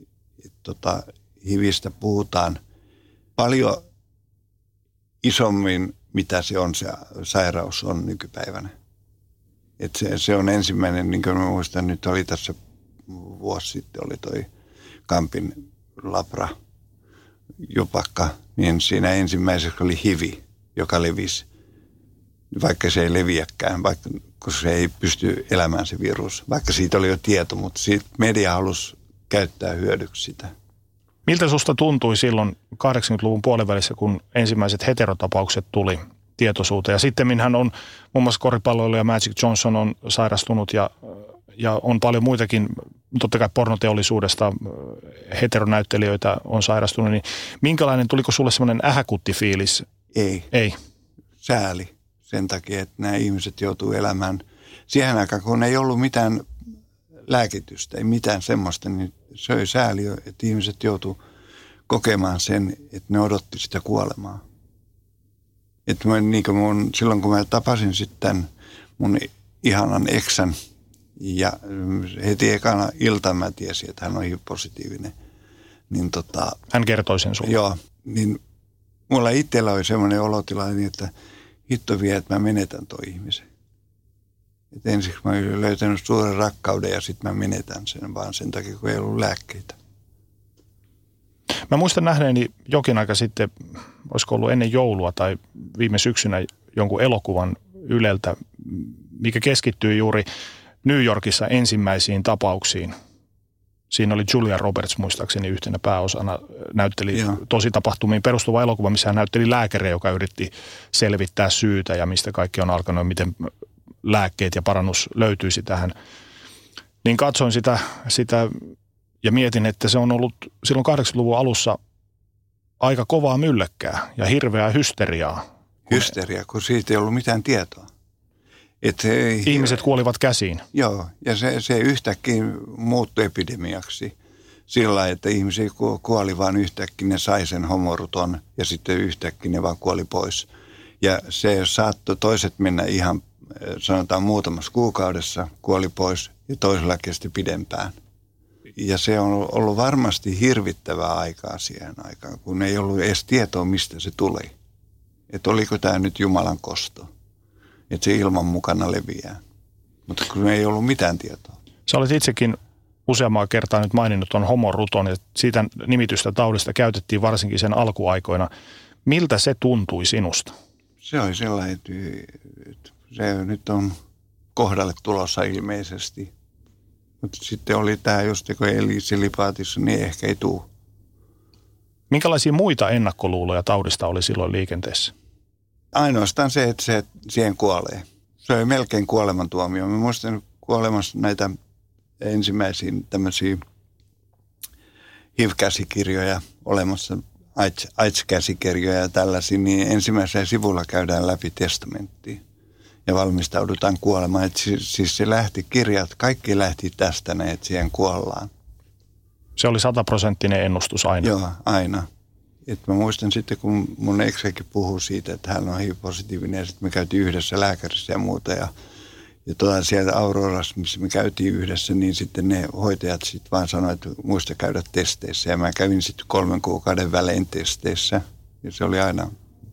HIVistä puhutaan paljon isommin, mitä se on, se sairaus on nykypäivänä. Se on ensimmäinen, niin kuin mä muistan, nyt oli tässä vuosi sitten, oli toi Kampin labra jupakka, niin siinä ensimmäisessä oli HIV, joka levisi, vaikka se ei leviäkään, kun se ei pysty elämään se virus. Vaikka siitä oli jo tieto, mutta media halusi käyttää hyödyksi sitä. Miltä susta tuntui silloin 80-luvun puolivälissä, kun ensimmäiset heterotapaukset tuli tietoisuuteen? Ja sittemminhän on muun muassa koripalloilija Magic Johnson on sairastunut ja on paljon muitakin, totta kai pornoteollisuudesta heteronäyttelijöitä on sairastunut. Niin minkälainen, tuliko sulle semmoinen ähäkutti-fiilis? Ei. Sääli sen takia, että nämä ihmiset joutuu elämään siihen aikaan, kun ei ollut mitään lääkitystä, ei mitään semmoista, niin se oli sääli, että ihmiset joutuu kokemaan sen, että ne odotti sitä kuolemaa. Että silloin kun mä tapasin sitten mun ihanan eksän ja heti ekana iltana mä tiesin, että hän on HIV-positiivinen. Niin hän kertoi sen sulle? Joo, niin mulla itsellä oli semmoinen olotila, että hitto vie, että mä menetän tuon ihmisen. Et ensiksi mä olin löytänyt suuren rakkauden ja sitten mä menetän sen vaan sen takia, kun ei ollut lääkkeitä. Mä muistan nähneeni jokin aika sitten, olisiko ollut ennen joulua tai viime syksynä jonkun elokuvan Yleltä, mikä keskittyy juuri New Yorkissa ensimmäisiin tapauksiin. Siinä oli Julia Roberts muistaakseni yhtenä pääosana, näytteli tositapahtumiin perustuva elokuva, missä hän näytteli lääkäriä, joka yritti selvittää syytä ja mistä kaikki on alkanut ja miten lääkkeet ja parannus löytyisi tähän. Niin katsoin sitä Ja mietin, että se on ollut silloin 80-luvun alussa aika kovaa mylläkkää ja hirveää hysteriaa. Hysteria, kun siitä ei ollut mitään tietoa. Ihmiset kuolivat käsiin. Joo, ja se yhtäkkiä muuttui epidemiaksi sillä, että ihmisiä kuoli vaan yhtäkkiä, ne sai sen homoruton ja sitten yhtäkkiä ne vaan kuoli pois. Ja se saattoi toiset mennä ihan, sanotaan muutamassa kuukaudessa, kuoli pois ja toisella kesti pidempään. Ja se on ollut varmasti hirvittävää aikaa siihen aikaan, kun ei ollut edes tietoa, mistä se tuli. Että oliko tämä nyt Jumalan kosto, että se ilman mukana leviää. Mutta kun ei ollut mitään tietoa. Sä olet itsekin useamman kertaa nyt maininnut tuon homoruton ja siitä nimitystä taudista käytettiin varsinkin sen alkuaikoina. Miltä se tuntui sinusta? Se oli sellainen, että se nyt on kohdalle tulossa ilmeisesti. Mutta sitten oli tämä, jos kun eli silipaatissa, niin ehkä ei tule. Minkälaisia muita ennakkoluuloja taudista oli silloin liikenteessä? Ainoastaan se, että se siihen kuolee. Se oli melkein kuolemantuomio. Mä muistan kuolemassa näitä ensimmäisiä tämmöisiä HIV-käsikirjoja olemassa, AIDS-käsikirjoja ja tällaisia, niin ensimmäisellä sivulla käydään läpi testamenttia ja valmistaudutaan kuolemaan. Et siis se lähti, kirjat, kaikki lähti tästä, että siihen kuollaan. Se oli 100% ennustus aina? Joo, aina. Et mä muistan sitten, kun mun ex-kin puhui siitä, että hän on HIV-positiivinen ja sitten me käytiin yhdessä lääkärissä ja muuta ja sieltä Aurorassa, missä me käytiin yhdessä, niin sitten ne hoitajat sitten vaan sanoivat, että muista käydä testeissä. Ja mä kävin sitten 3 kuukauden välein testeissä. Ja se oli aina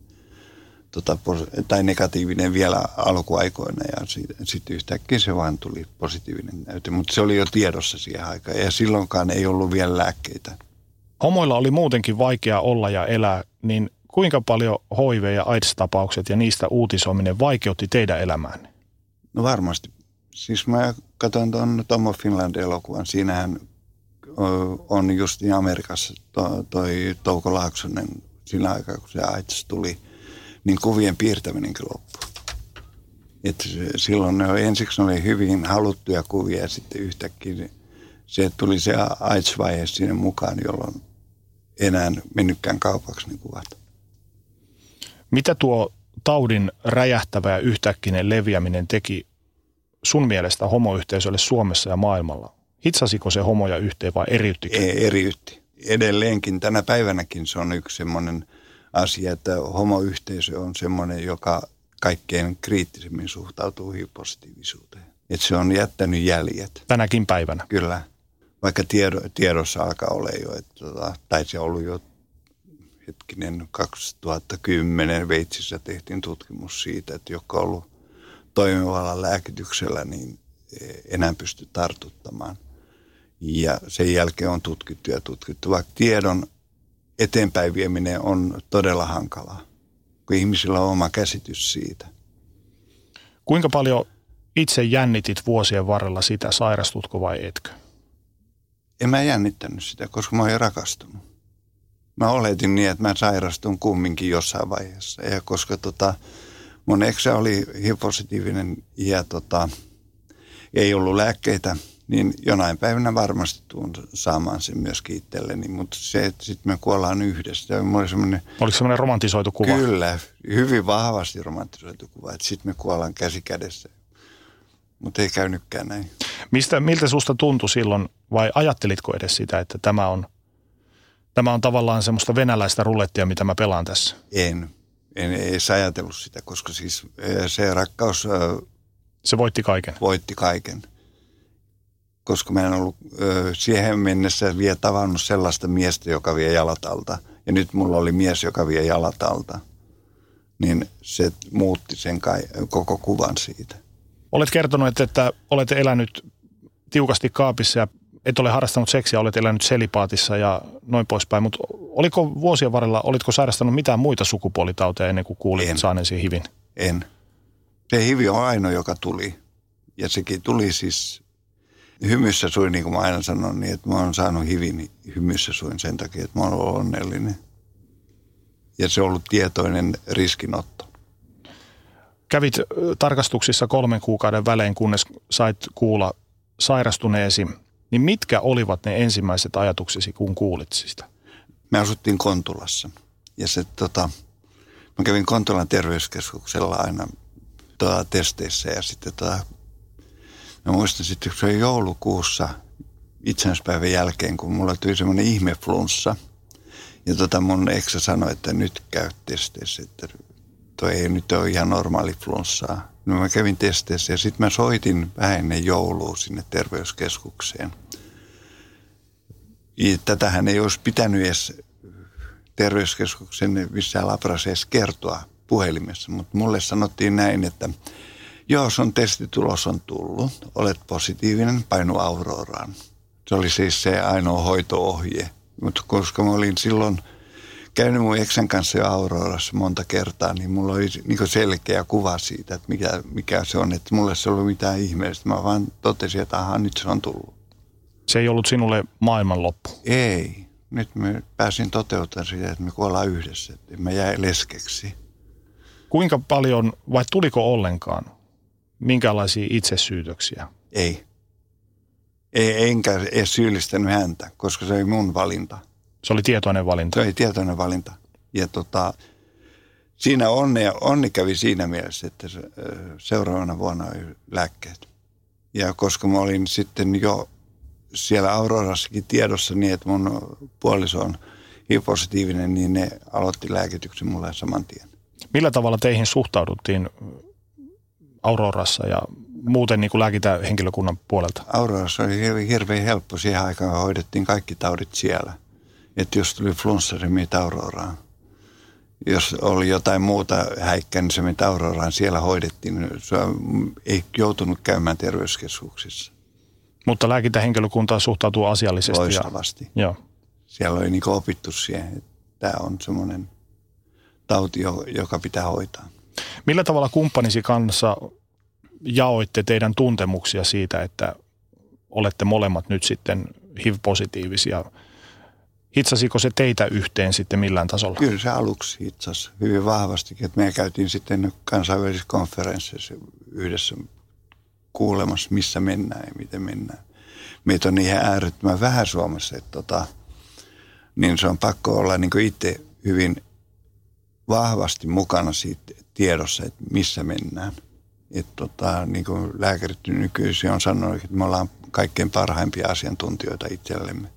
tai negatiivinen vielä alkuaikoina. Ja sitten yhtäkkiä se vaan tuli positiivinen näyte. Mutta se oli jo tiedossa siihen aikaan. Ja silloinkaan ei ollut vielä lääkkeitä. Homoilla oli muutenkin vaikea olla ja elää, niin kuinka paljon HIV- ja AIDS-tapaukset ja niistä uutisoiminen vaikeutti teidän elämäänne? No varmasti. Siis mä katsoin tuon Tom of Finland-elokuvan. Siinähän on just Amerikassa toi Touko Laaksonen sillä aikaa, kun se AIDS tuli, niin kuvien piirtäminenkin loppui. Et silloin ensiksi oli hyvin haluttuja kuvia ja sitten yhtäkkiä se tuli se AIDS-vaihe sinne mukaan, jolloin enää mennytkään kaupaksi ne kuvat. Mitä tuo taudin räjähtävä ja yhtäkkinen leviäminen teki sun mielestä homoyhteisölle Suomessa ja maailmalla? Hitsasiko se homoja yhteen vai eriyttikö? Eriytti. Edelleenkin tänä päivänäkin se on yksi semmoinen asia, että homoyhteisö on semmoinen, joka kaikkein kriittisemmin suhtautuu HIV-positiivisuuteen. Että se on jättänyt jäljet. Tänäkin päivänä? Kyllä. Vaikka tiedossa alkaa olla jo, tai se on ollut jo 2010 Sveitsissä tehtiin tutkimus siitä, että jotka on ollut toimivalla lääkityksellä, niin enää pysty tartuttamaan. Ja sen jälkeen on tutkittu, vaikka tiedon eteenpäin vieminen on todella hankalaa, kun ihmisillä on oma käsitys siitä. Kuinka paljon itse jännitit vuosien varrella sitä, sairastutko vai etkö? En mä jännittänyt sitä, koska mä olin rakastunut. Mä oletin niin, että mä sairastun kumminkin jossain vaiheessa. Ja koska mun eksä oli HIV-positiivinen ja ei ollut lääkkeitä, niin jonain päivänä varmasti tuun saamaan sen myöskin itselleni. Mutta se, että sitten me kuollaan yhdessä. Oliko semmoinen romantisoitu kuva? Kyllä, hyvin vahvasti romantisoitu kuva, että sitten me kuollaan käsi kädessä. Mutta ei käynytkään näin. Miltä susta tuntui silloin, vai ajattelitko edes sitä, että tämä on tavallaan semmoista venäläistä rulettia, mitä mä pelaan tässä? En edes ajatellut sitä, koska siis se rakkaus... Se voitti kaiken? Voitti kaiken. Koska mä en ollut siihen mennessä vielä tavannut sellaista miestä, joka vie jalat alta. Ja nyt mulla oli mies, joka vie jalat alta. Niin se muutti sen koko kuvan siitä. Olet kertonut, että olet elänyt tiukasti kaapissa ja et ole harrastanut seksiä, olet elänyt selipaatissa ja noin poispäin. Mutta oliko vuosien varrella, olitko sairastanut mitään muita sukupuolitauteja ennen kuin kuulit saaneesi HIVin? En. Se HIV on ainoa, joka tuli. Ja sekin tuli siis hymyssä suin, niin kuin mä aina sanon, niin että mä oon saanut HIVin hymyssä suin sen takia, että mä oon ollut onnellinen. Ja se on ollut tietoinen riskinotto. Kävit tarkastuksissa 3 kuukauden välein, kunnes sait kuulla sairastuneesi. niin mitkä olivat ne ensimmäiset ajatuksesi, kun kuulit sitä? Me asuttiin Kontulassa ja mä kävin Kontulan terveyskeskuksella aina testeissä ja sitten mä muistan sitten, kun se oli joulukuussa itsenäispäivän jälkeen, kun mulla tuli semmoinen ihmeflunssa. Ja mun eksä sanoi, että nyt käy testeissä, että toi ei nyt ole ihan normaali flunssaa. No mä kävin testeissä ja sitten mä soitin vähän ennen joulua sinne terveyskeskukseen. Ja tätähän ei olisi pitänyt edes terveyskeskuksen missään labrassa edes kertoa puhelimessa, mutta mulle sanottiin näin, että joo, sun testitulos on tullut, olet positiivinen, painu Auroraan. Se oli siis se ainoa hoito-ohje, mutta koska mä olin silloin käynyt mun eksän kanssa jo Aurorassa monta kertaa, niin mulla oli niin selkeä kuva siitä, että mikä se on, että mulle se ei ollut mitään ihmeellistä. Mä vaan totesin, että aha, nyt se on tullut. Se ei ollut sinulle maailmanloppu? Ei. Nyt mä pääsin toteuttamaan sitä, että me kuollaan yhdessä, että mä jäin leskeksi. Kuinka paljon, vai tuliko ollenkaan, minkälaisia itsesyytöksiä? Ei. Enkä edes syyllistänyt häntä, koska se oli mun valinta. Se oli tietoinen valinta? Se oli tietoinen valinta. Ja siinä onni kävi siinä mielessä, että seuraavana vuonna oli lääkkeet. Ja koska mä olin sitten jo siellä Aurorassakin tiedossa niin, että mun puoliso on HIV-positiivinen, niin ne aloitti lääkityksen mulle saman tien. Millä tavalla teihin suhtauduttiin Aurorassa ja muuten niin kuin lääkintähenkilökunnan puolelta? Aurorassa oli hirveän helppo. Siihen aikaan hoidettiin kaikki taudit siellä. Että jos tuli flunssa, se meni Auroraan. Jos oli jotain muuta häikkää, niin se meni Auroraan. Siellä hoidettiin. Se ei joutunut käymään terveyskeskuksissa. Mutta lääkintähenkilökunta suhtautuu asiallisesti. Loistavasti. Joo. Siellä oli niin opittu siihen, että tämä on semmoinen tauti, joka pitää hoitaa. Millä tavalla kumppanisi kanssa jaoitte teidän tuntemuksia siitä, että olette molemmat nyt sitten HIV-positiivisia? Hitsasiko se teitä yhteen sitten millään tasolla? Kyllä se aluksi hitsasi hyvin vahvastikin. Me käytiin sitten kansainvälisissä konferensseissa yhdessä kuulemassa, missä mennään ja miten mennään. Meitä on ihan äärettömän vähän Suomessa, että niin se on pakko olla niin kuin itse hyvin vahvasti mukana siitä tiedossa, että missä mennään. Että niin kuin lääkärit nykyisin on sanonut, että me ollaan kaikkein parhaimpia asiantuntijoita itsellemme.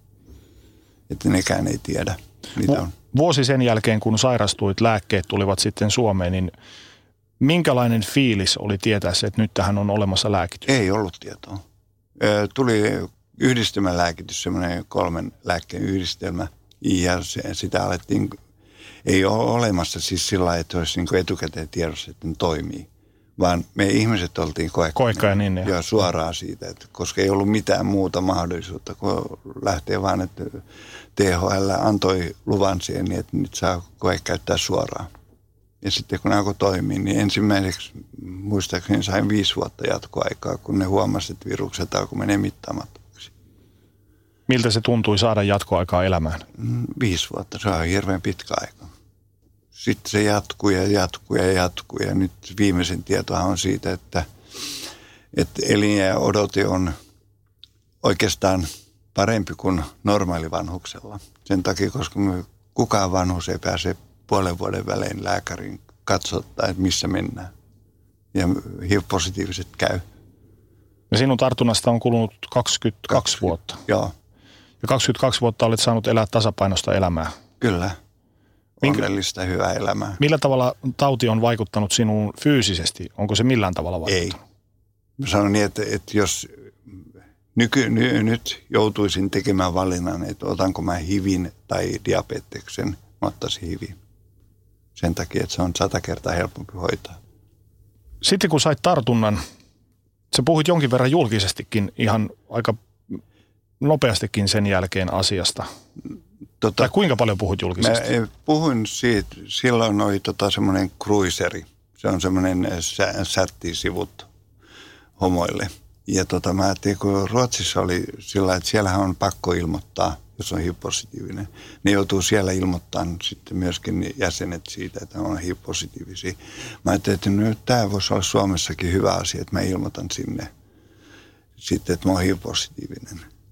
Että nekään ei tiedä, mitä on. Vuosi sen jälkeen, kun sairastuit, lääkkeet tulivat sitten Suomeen, niin minkälainen fiilis oli tietää se, että nyt tähän on olemassa lääkitys? Ei ollut tietoa. Tuli yhdistelmälääkitys, semmoinen 3 lääkkeen yhdistelmä, ja sitä alettiin, ei ole olemassa siis sillä lailla, että olisi niin kuin etukäteen tiedossa, että ne toimii, vaan me ihmiset oltiin koekkaan niin, ja suoraan siitä, että koska ei ollut mitään muuta mahdollisuutta, kun lähtee vaan, että THL antoi luvan siihen, niin että nyt saa koe käyttää suoraan. Ja sitten kun alkoi toimia, niin ensimmäiseksi muistaakseni sain 5 vuotta jatkoaikaa, kun ne huomasivat, että virukset alkoi menee mittaamattomaksi. Miltä se tuntui saada jatkoaikaa elämään? 5 vuotta, se on hirveän pitkä aika. Sitten se jatkuu ja nyt viimeisen tietoa on siitä, että eliniän odote on oikeastaan parempi kuin normaali vanhuksella. Sen takia, koska kukaan vanhus ei pääse puolen vuoden välein lääkärin katsottaa, että missä mennään. Ja HIV-positiiviset käy. Ja sinun tartunnasta on kulunut 22 vuotta. Joo. Ja 22 vuotta olet saanut elää tasapainosta elämää. Kyllä. Onnellista hyvää elämää. Millä tavalla tauti on vaikuttanut sinuun fyysisesti? Onko se millään tavalla vaikuttanut? Ei. Mä sanon niin, että jos nyt joutuisin tekemään valinnan, että otanko mä HIVin tai diabeteksen, mä ottaisin HIVin. Sen takia, että se on 100 kertaa helpompi hoitaa. Sitten kun sait tartunnan, sä puhuit jonkin verran julkisestikin ihan aika nopeastikin sen jälkeen asiasta. Tai kuinka paljon puhut julkisesti? Mä puhuin siitä, silloin oli semmoinen cruiseri. Se on semmoinen sättisivut homoille. Ja mä ajattelin, kun Ruotsissa oli sillä, että siellähän on pakko ilmoittaa, jos on HIV-positiivinen. Ne joutuu siellä ilmoittamaan sitten myöskin jäsenet siitä, että on HIV-positiivisia. Mä ajattelin, että nyt tämä voisi olla Suomessakin hyvä asia, että mä ilmoitan sinne sitten, että mä oon HIV-positiivinen.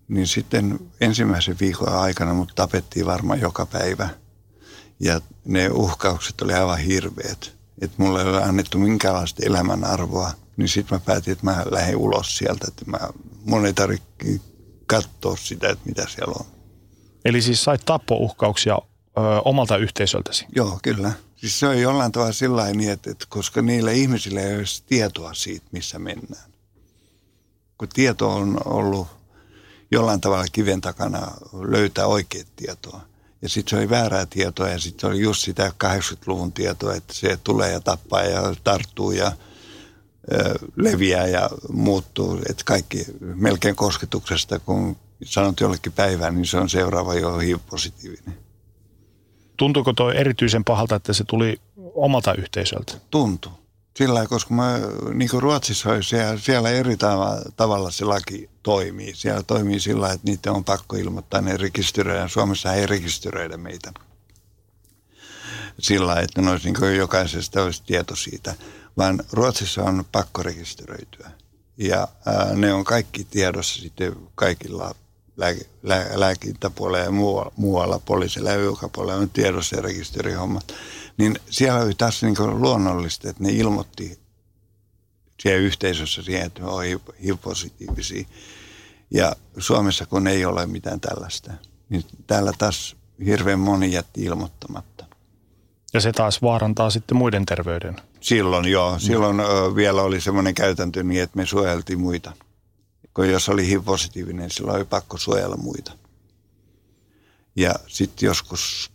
Niin sitten ensimmäisen viikon aikana mut tapettiin varmaan joka päivä. Ja ne uhkaukset oli aivan hirveät. Että mulle ei ole annettu minkäänlaista elämänarvoa. Niin sitten mä päätin, että mä lähden ulos sieltä. Että mun ei tarvitse katsoa sitä, että mitä siellä on. Eli siis sait tappouhkauksia omalta yhteisöltäsi? Joo, kyllä. Siis se on jollain tavalla sillain niin, että koska niillä ihmisillä ei ole tietoa siitä, missä mennään. Kun tieto on ollut jollain tavalla kiven takana löytää oikeat tietoa. Ja sitten se oli väärää tietoa ja sitten se oli just sitä 80-luvun tietoa, että se tulee ja tappaa ja tarttuu ja leviää ja muuttuu. Että kaikki melkein kosketuksesta, kun sanot jollekin päivään, niin se on seuraava jo HIV-positiivinen. Tuntuuko toi erityisen pahalta, että se tuli omalta yhteisöltä? Tuntui. Sillä lailla, koska niin kuin Ruotsissa oli, siellä eri tavalla se laki toimii. Siellä toimii sillä lailla, että niitä on pakko ilmoittaa, ne rekisteröidään. Suomessa ei rekisteröidä meitä sillä lailla, että olisi niin kuin jokaisesta olisi tieto siitä. Vaan Ruotsissa on pakko rekisteröityä. Ja ne on kaikki tiedossa sitten kaikilla lääkintäpuolella ja muualla poliisilla ja joka puolella on tiedossa ja rekisterihommat. Niin siellä oli taas niin kuin luonnollista, että ne ilmoitti siellä yhteisössä siihen, että me on HIV-positiivisia. Ja Suomessa kun ei ole mitään tällaista, niin täällä taas hirveän moni jätti ilmoittamatta. Ja se taas vaarantaa sitten muiden terveyden. Silloin joo. Silloin vielä oli semmoinen käytäntö niin, että me suojeltiin muita. Kun jos oli HIV-positiivinen, silloin oli pakko suojella muita. Ja sitten joskus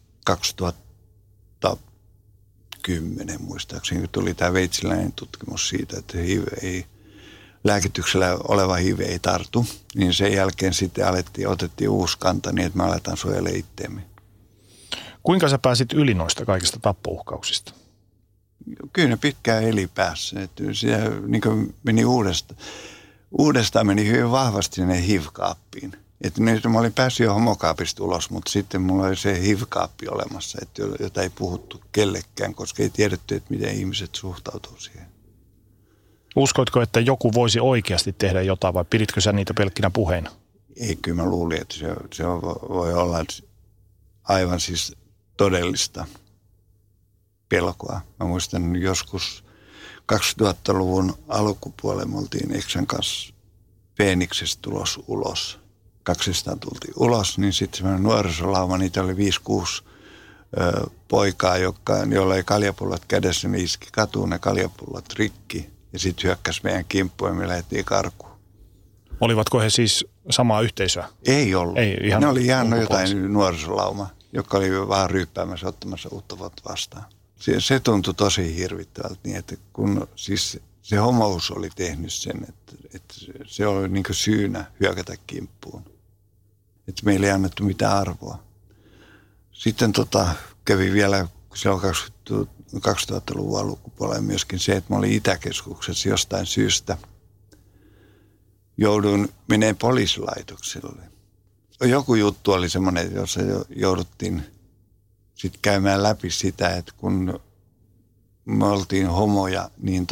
2010 muistaakseni, kun tuli tämä sveitsiläinen tutkimus siitä, että lääkityksellä oleva HIV ei tartu, niin sen jälkeen sitten otettiin uusi kanta niin, että me aletaan suojelemaan itteemme. Kuinka sä pääsit yli noista kaikista tappouhkauksista? Kyllä ne pitkään eli päässä. Että se niin kuin meni uudestaan meni hyvin vahvasti sinne HIV-kaappiin. Että nyt mä olin päässyt jo homokaapista ulos, mutta sitten mulla oli se HIV-kaappi olemassa, että jota ei puhuttu kellekään, koska ei tiedetty, että miten ihmiset suhtautuu siihen. Uskoitko, että joku voisi oikeasti tehdä jotain vai piditkö sä niitä pelkkinä puheina? Ei, kyllä mä luulin, että se voi olla aivan siis todellista pelkoa. Mä muistan joskus 2000-luvun alkupuolella me oltiin Eksän kanssa Peeniksestä ulos. 200 tultiin ulos, niin sitten semmoinen nuorisolauma, niitä oli 5-6 poikaa, joilla ei kaljapullot kädessä, niin iski katuun ne kaljapullot rikki. Ja sitten hyökkäsi meidän kimppuun ja me lähdettiin karkuun. Olivatko he siis samaa yhteisöä? Ei ollut. Ne oli ihan jotain nuorisolauma, joka oli vaan ryyppäämässä ottamassa uutta vuotta vastaan. Se tuntui tosi hirvittävältä niin, että kun siis se homous oli tehnyt sen, että se oli niin kuin syynä hyökätä kimppuun. Että meillä ei annettu mitään arvoa. Sitten kävi vielä, se on 2000-luvun alkupuolella myöskin se, että mä olin Itäkeskuksessa jostain syystä. Jouduin menemään poliisilaitokselle. Joku juttu oli semmoinen, jossa jouduttiin sitten käymään läpi sitä, että kun me oltiin homoja, niin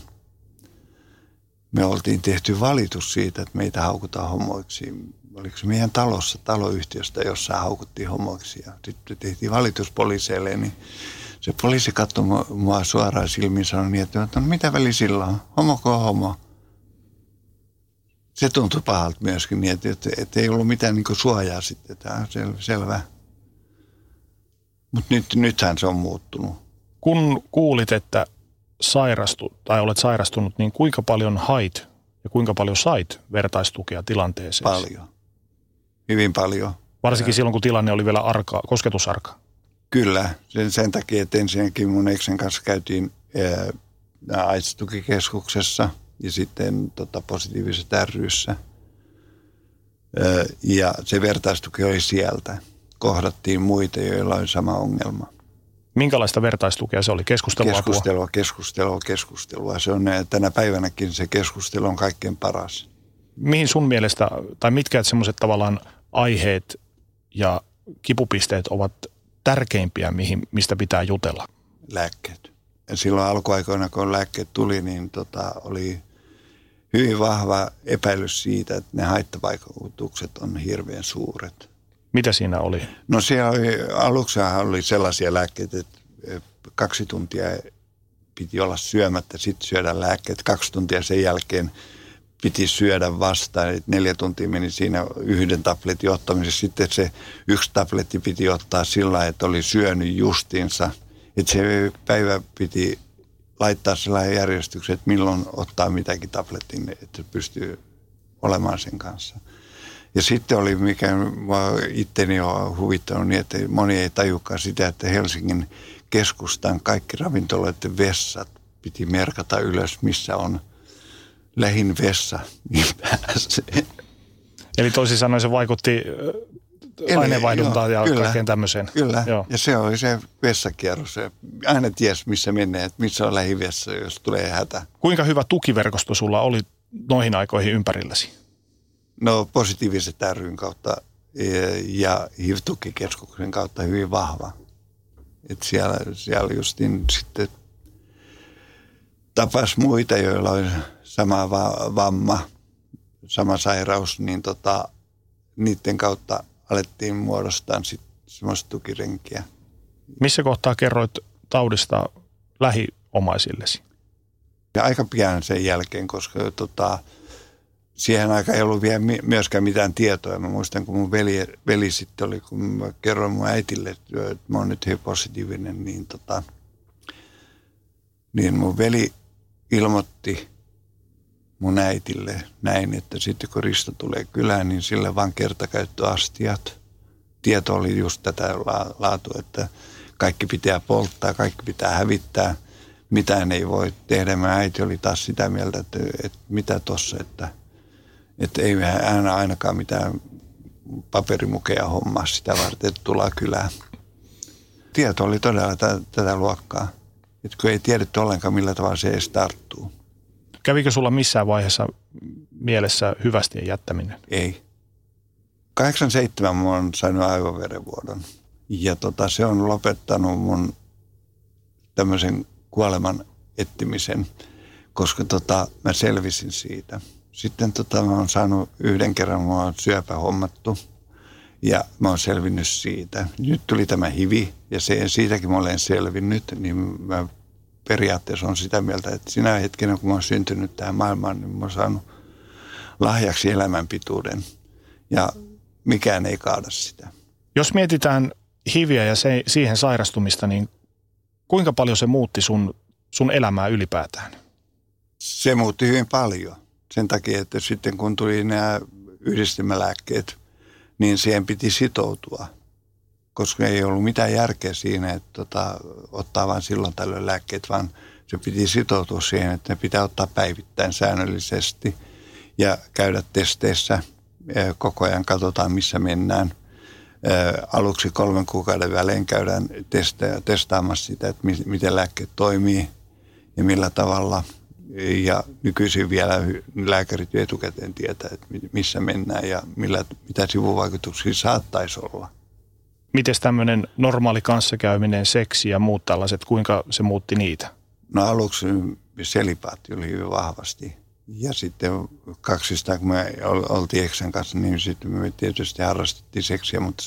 me oltiin tehty valitus siitä, että meitä haukutaan homoiksi. Oliko se meidän taloyhtiöstä, jossa haukuttiin homoiksi. Ja sitten tehtiin valitus poliiseille, niin se poliisi katsoi mua suoraan silmiin ja sanoi niin, että no, mitä väli sillä on? Homoko on homo? Se tuntui pahalta myöskin niin, että ei ollut mitään niin kuin suojaa sitten. Tämä on selvä. Mutta nythän se on muuttunut. Kun kuulit, että olet sairastunut, niin kuinka paljon hait ja kuinka paljon sait vertaistukea tilanteeseen? Paljon. Hyvin paljon. Varsinkin silloin, kun tilanne oli vielä kosketusarka. Kyllä. Sen takia, että ensinnäkin mun eksän kanssa käytiin AIDS-tukikeskuksessa ja sitten positiivisessa ryssä. Ja se vertaistuki oli sieltä. Kohdattiin muita, joilla oli sama ongelma. Minkälaista vertaistukea se oli? Keskustelua. Se on tänä päivänäkin se keskustelu on kaikkein paras. Mihin sun mielestä, tai mitkä semmoiset tavallaan aiheet ja kipupisteet ovat tärkeimpiä, mistä pitää jutella? Lääkkeet. Ja silloin alkuaikoina, kun lääkkeet tuli, niin oli hyvin vahva epäilys siitä, että ne haittavaikutukset on hirveän suuret. Mitä siinä oli? No siellä aluksi oli sellaisia lääkkeitä, että 2 tuntia piti olla syömättä, sitten syödä lääkkeet. 2 tuntia sen jälkeen piti syödä vastaan. 4 tuntia meni siinä 1 tabletin ottamisessa. Sitten se 1 tabletti piti ottaa sillä lailla, että oli syönyt justiinsa. Että se päivä piti laittaa sellainen järjestyksen, että milloin ottaa mitäkin tabletin, että pystyy olemaan sen kanssa. Ja sitten oli, mikä itteni on huvittanut niin, että moni ei tajukaan sitä, että Helsingin keskustan kaikki ravintoloiden vessat piti merkata ylös, missä on lähin vessa, niin pääsee. Eli toisin sanoen se vaikutti aineenvaihduntaan ja kaikkeen tämmöiseen. Kyllä, joo. Ja se oli se vessakierros. Aina ties, missä menee, että missä on lähivessa, jos tulee hätä. Kuinka hyvä tukiverkosto sulla oli noihin aikoihin ympärilläsi? No positiiviset ryn kautta ja HIV-tukikeskuksen kautta hyvin vahva. Että siellä justiin sitten tapas muita, joilla oli sama vamma, sama sairaus, niin niiden kautta alettiin muodostaa sitten semmoista tukirenkiä. Missä kohtaa kerroit taudista lähiomaisillesi? Ja aika pian sen jälkeen, koska siihen aikaan ei ollut vielä myöskään mitään tietoa. Mä muistan, kun mun veli sitten oli, kun mä kerroin mun äitille, että mä oon nyt HIV-positiivinen, niin mun veli ilmoitti mun äitille näin, että sitten kun Risto tulee kylään, niin sille vaan kertakäyttöastiat. Tieto oli just tätä laatua, että kaikki pitää polttaa, kaikki pitää hävittää, mitään ei voi tehdä. Mä äiti oli taas sitä mieltä, että mitä tossa, että ei hän ainakaan mitään paperimukeja hommaa sitä varten, että tullaan kylään. Tieto oli todella tätä luokkaa, että kun ei tiedetty ollenkaan, millä tavalla se edes tarttuu. Kävikö sulla missään vaiheessa mielessä hyvästien jättäminen? Ei. 87 mä oon saanut aivoverenvuodon ja se on lopettanut mun tämmöisen kuoleman etsimisen, koska mä selvisin siitä. Sitten mä oon saanut 1 kerran, mä oon syöpä hommattu ja mä oon selvinnyt siitä. Nyt tuli tämä HIV ja siitäkin mä olen selvinnyt, niin mä periaatteessa on sitä mieltä, että sinä hetkenä, kun mä oon syntynyt tähän maailmaan, niin mä oon saanut lahjaksi elämänpituuden ja mikään ei kaada sitä. Jos mietitään HIViä ja siihen sairastumista, niin kuinka paljon se muutti sun elämää ylipäätään? Se muutti hyvin paljon. Sen takia, että sitten kun tuli nämä yhdistelmälääkkeet, niin siihen piti sitoutua. Koska ei ollut mitään järkeä siinä, että ottaa vain silloin tällöin lääkkeet, vaan se piti sitoutua siihen, että ne pitää ottaa päivittäin säännöllisesti ja käydä testeissä. Koko ajan katsotaan, missä mennään. Aluksi 3 kuukauden välein käydään testaamassa sitä, että miten lääkkeet toimii ja millä tavalla. Ja nykyisin vielä lääkärit etukäteen tietää, että missä mennään ja mitä sivuvaikutuksia saattaisi olla. Miten tämmöinen normaali kanssakäyminen, seksi ja muut tällaiset, kuinka se muutti niitä? No aluksi selipaatti oli hyvin vahvasti. Ja sitten 200, kun me oltiin eksän kanssa, niin sitten me tietysti harrastettiin seksiä, mutta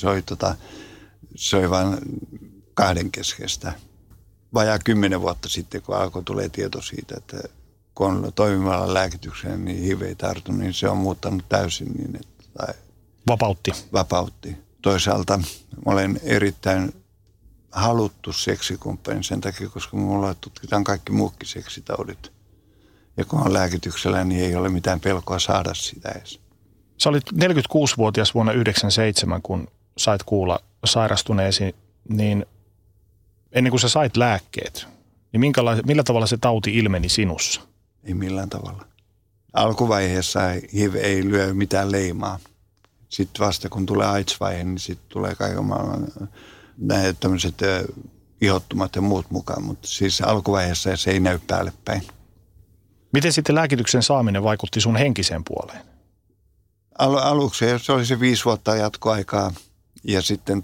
se oli vain 2 keskeistä. Vajaa 10 vuotta sitten, kun alkoi tulee tieto siitä, että kun on toimivalla lääkityksellä, niin HIV ei tartu, niin se on muuttanut täysin niin, että vapautti. Toisaalta olen erittäin haluttu seksikumppani sen takia, koska mulla tutkitaan kaikki muukin seksitaudit. Ja kun on lääkityksellä, niin ei ole mitään pelkoa saada sitä edes. Sä olit 46-vuotias vuonna 1997, kun sait kuulla sairastuneesi, niin ennen kuin sä sait lääkkeet, niin millä tavalla se tauti ilmeni sinussa? Ei millään tavalla. Alkuvaiheessa HIV ei lyö mitään leimaa. Sitten vasta kun tulee AIDS-vaihe, niin sitten tulee kaiken maailman tämmöiset ihottumat ja muut mukaan. Mutta siis alkuvaiheessa se ei näy päälle päin. Miten sitten lääkityksen saaminen vaikutti sun henkiseen puoleen? Aluksi se oli se 5 vuotta jatkoaikaa ja sitten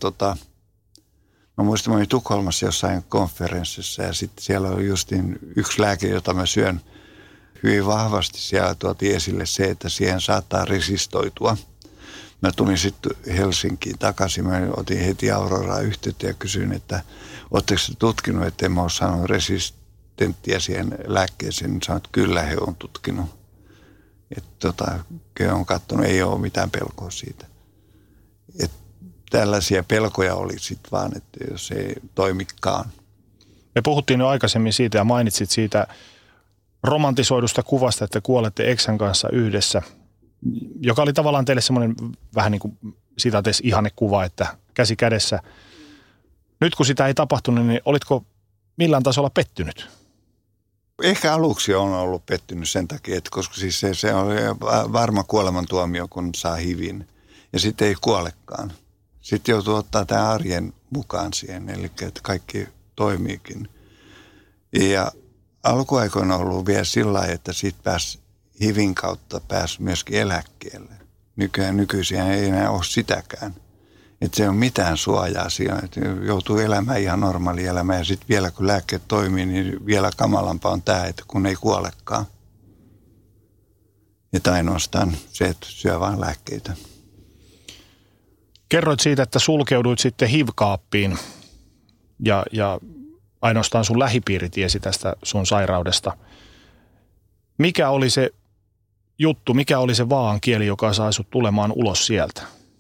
mä muistan, mä olin Tukholmassa jossain konferenssissa ja sitten siellä oli justiin yksi lääke, jota mä syön Hyvin vahvasti siellä tuotiin esille se, että siihen saattaa resistoitua. Mä tulin sitten Helsinkiin takaisin. Mä otin heti Auroraan yhteyttä ja kysyin, että ootteko te tutkinut, että en mä ole saanut resistenttiä siihen lääkkeeseen. Niin sanoin, että kyllä he on tutkinut. Että he on katsonut, ei ole mitään pelkoa siitä. Että tällaisia pelkoja oli sitten vaan, että jos ei toimikaan. Me puhuttiin jo aikaisemmin siitä ja mainitsit siitä romantisoidusta kuvasta, että kuolette eksän kanssa yhdessä, joka oli tavallaan teille semmoinen vähän niin kuin sitaateessa ihannekuva, että käsi kädessä. Nyt kun sitä ei tapahtunut, niin olitko millään tasolla pettynyt? Ehkä aluksi on ollut pettynyt sen takia, että koska siis se on varma kuolemantuomio, kun saa HIVin ja sitten ei kuolekaan. Sitten joutuu ottaa tämän arjen mukaan siihen, eli että kaikki toimiikin. Ja alkuaikoina on ollut vielä sillä lailla, että siitä pääsi HIVin kautta pääsi myöskin eläkkeelle. Nykyisin ei enää ole sitäkään. Että se ei ole mitään suojaa siinä, että joutuu elämään ihan normaali elämä. Ja sitten vielä kun lääkkeet toimii, niin vielä kamalampaa on tämä, että kun ei kuolekaan. Että ainoastaan se, että syö vain lääkkeitä. Kerroit siitä, että sulkeuduit sitten HIV-kaappiin ja ainoastaan sun lähipiiri tiesi tästä sun sairaudesta. Mikä oli se juttu, mikä oli se vaan kieli, joka sai sut tulemaan ulos sieltä?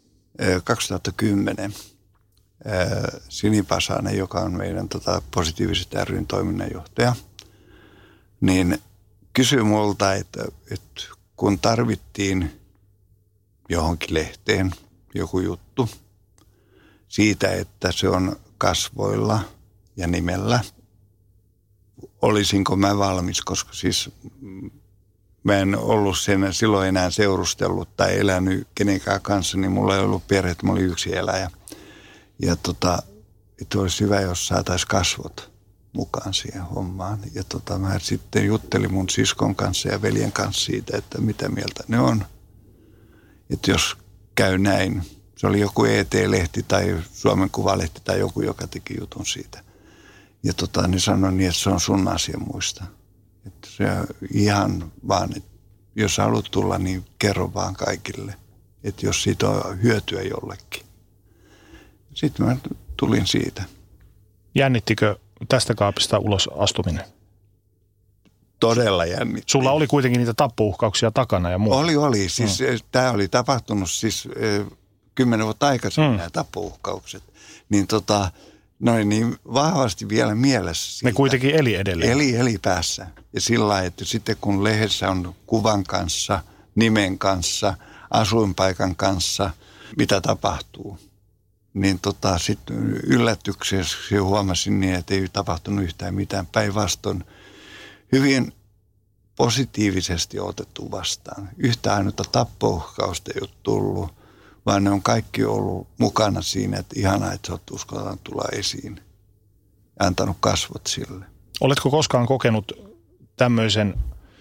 2010 Sini Pasanen, joka on meidän positiiviset ryn toiminnanjohtaja, niin kysyi multa, että kun tarvittiin johonkin lehteen joku juttu siitä, että se on kasvoilla ja nimellä, olisinko mä valmis, koska siis mä en ollut sen silloin enää seurustellut tai elänyt kenenkään kanssa, niin mulla ei ollut perhettä, mä olin yksi eläjä. Ja että olisi hyvä, jos saataisiin kasvot mukaan siihen hommaan. Ja mä sitten juttelin mun siskon kanssa ja veljen kanssa siitä, että mitä mieltä ne on. Että jos käy näin, se oli joku ET-lehti tai Suomen Kuvalehti tai joku, joka teki jutun siitä. Ja ne sanoi niin, että se on sun asia muista. Että se ihan vaan, että jos haluat tulla, niin kerro vaan kaikille. Että jos siitä on hyötyä jollekin. Sitten mä tulin siitä. Jännittikö tästä kaapista ulos astuminen? Todella jännitti. Sulla oli kuitenkin niitä tappouhkauksia takana ja muuta. Oli. Siis tämä oli tapahtunut siis 10 vuotta aikaisemmin nämä tappouhkaukset. Niin noin niin vahvasti vielä mielessä siitä. Ne kuitenkin eli edelleen. Eli päässä. Ja sillä lailla, että sitten kun lehdessä on kuvan kanssa, nimen kanssa, asuinpaikan kanssa, mitä tapahtuu, niin sitten yllätyksessä huomasin niin, että ei tapahtunut yhtään mitään. Päinvastoin hyvin positiivisesti otettu vastaan. Yhtä ainutta tappouhkausta ei ole tullut, vaan ne on kaikki ollut mukana siinä, että ihanaa, että sä oot uskaltanut tulla esiin ja antanut kasvot sille. Oletko koskaan kokenut tämmöisen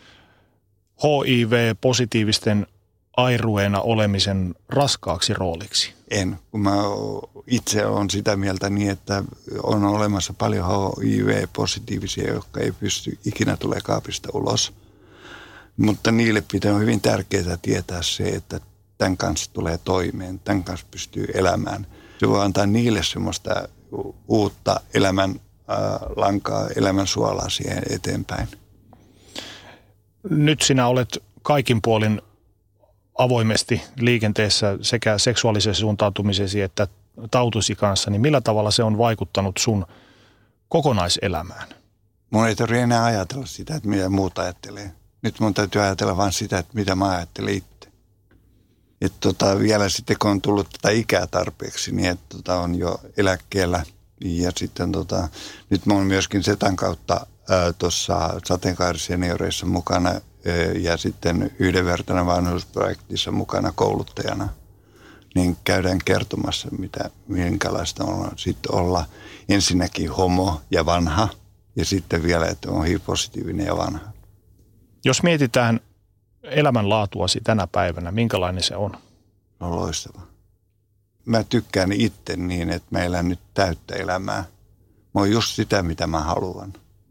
HIV-positiivisten airueena olemisen raskaaksi rooliksi? En, kun mä itse olen sitä mieltä niin, että on olemassa paljon HIV-positiivisia, jotka ei pysty ikinä tulee kaapista ulos. Mutta niille pitää hyvin tärkeää tietää se, että tämän kanssa tulee toimeen, tämän kanssa pystyy elämään. Se voi antaa niille semmoista uutta elämän lankaa, elämän suolaa siihen eteenpäin. Nyt sinä olet kaikin puolin avoimesti liikenteessä sekä seksuaalisen suuntautumisesi että tautusi kanssa, niin millä tavalla se on vaikuttanut sun kokonaiselämään? Mun ei tarvitse enää ajatella sitä, että mitä muut ajattelee. Nyt mun täytyy ajatella vain sitä, että mitä mä ajattelen itse. Että vielä sitten kun on tullut tätä ikää tarpeeksi, niin että on jo eläkkeellä. Ja sitten nyt mä oon myöskin Setan kautta tuossa sateenkaarisenioreissa mukana ja sitten yhdenvertainen vanhuusprojektissa mukana kouluttajana. Niin käydään kertomassa, minkälaista on sitten olla ensinnäkin homo ja vanha ja sitten vielä, että on HIV-positiivinen ja vanha. Jos mietitään elämänlaatuasi tänä päivänä, minkälainen se on? On loistava. Mä tykkään itse niin, että mä elän nyt täyttä elämää. Mä oon just sitä, mitä mä haluan.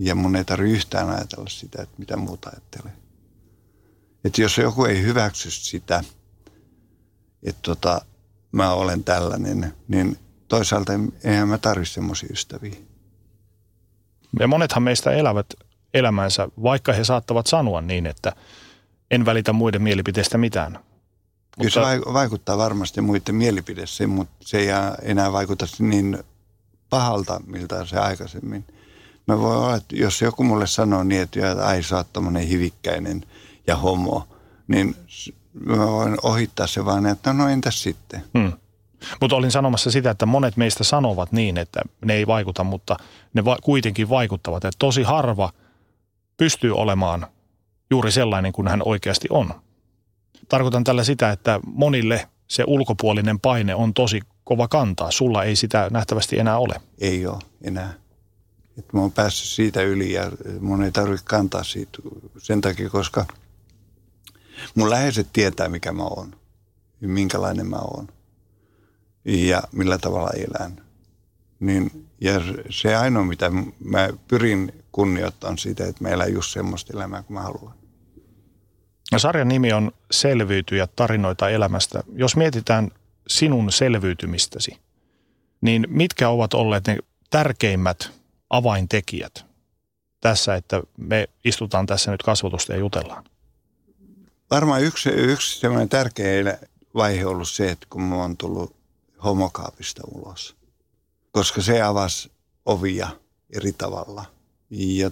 Ja mun ei tarvitse yhtään ajatella sitä, että mitä muuta ajattelee. Että jos joku ei hyväksy sitä, että mä olen tällainen, niin toisaalta eihän mä tarvitse semmoisia ystäviä. Ja monethan meistä elävät elämänsä, vaikka he saattavat sanoa niin, että en välitä muiden mielipiteistä mitään. Kyllä se vaikuttaa varmasti muiden mielipiteeseen, mutta se ei enää vaikuta niin pahalta, miltä se aikaisemmin. Mä voin olla, että jos joku mulle sanoo niin, että ai sä oot tommonen hivikkäinen ja homo, niin mä voin ohittaa se vaan, että no entäs sitten. Mutta olin sanomassa sitä, että monet meistä sanovat niin, että ne ei vaikuta, mutta ne kuitenkin vaikuttavat. Että tosi harva pystyy olemaan juuri sellainen kuin hän oikeasti on. Tarkoitan tällä sitä, että monille se ulkopuolinen paine on tosi kova kantaa. Sulla ei sitä nähtävästi enää ole. Ei ole enää. Että mä oon päässyt siitä yli ja mun ei tarvitse kantaa siitä sen takia, koska mun läheiset tietää, mikä mä oon. Minkälainen mä oon. Ja millä tavalla elän. Ja se ainoa, mitä mä pyrin kunnioittamaan siitä, että mä elän just semmoista elämää, kuin mä haluan. No, sarjan nimi on Selviytyjät, tarinoita elämästä. Jos mietitään sinun selviytymistäsi, niin mitkä ovat olleet ne tärkeimmät avaintekijät tässä, että me istutaan tässä nyt kasvotusta ja jutellaan? Varmaan yksi semmoinen tärkeä vaihe on ollut se, että kun mä oon tullut homokaapista ulos. Koska se avasi ovia eri tavalla. Ja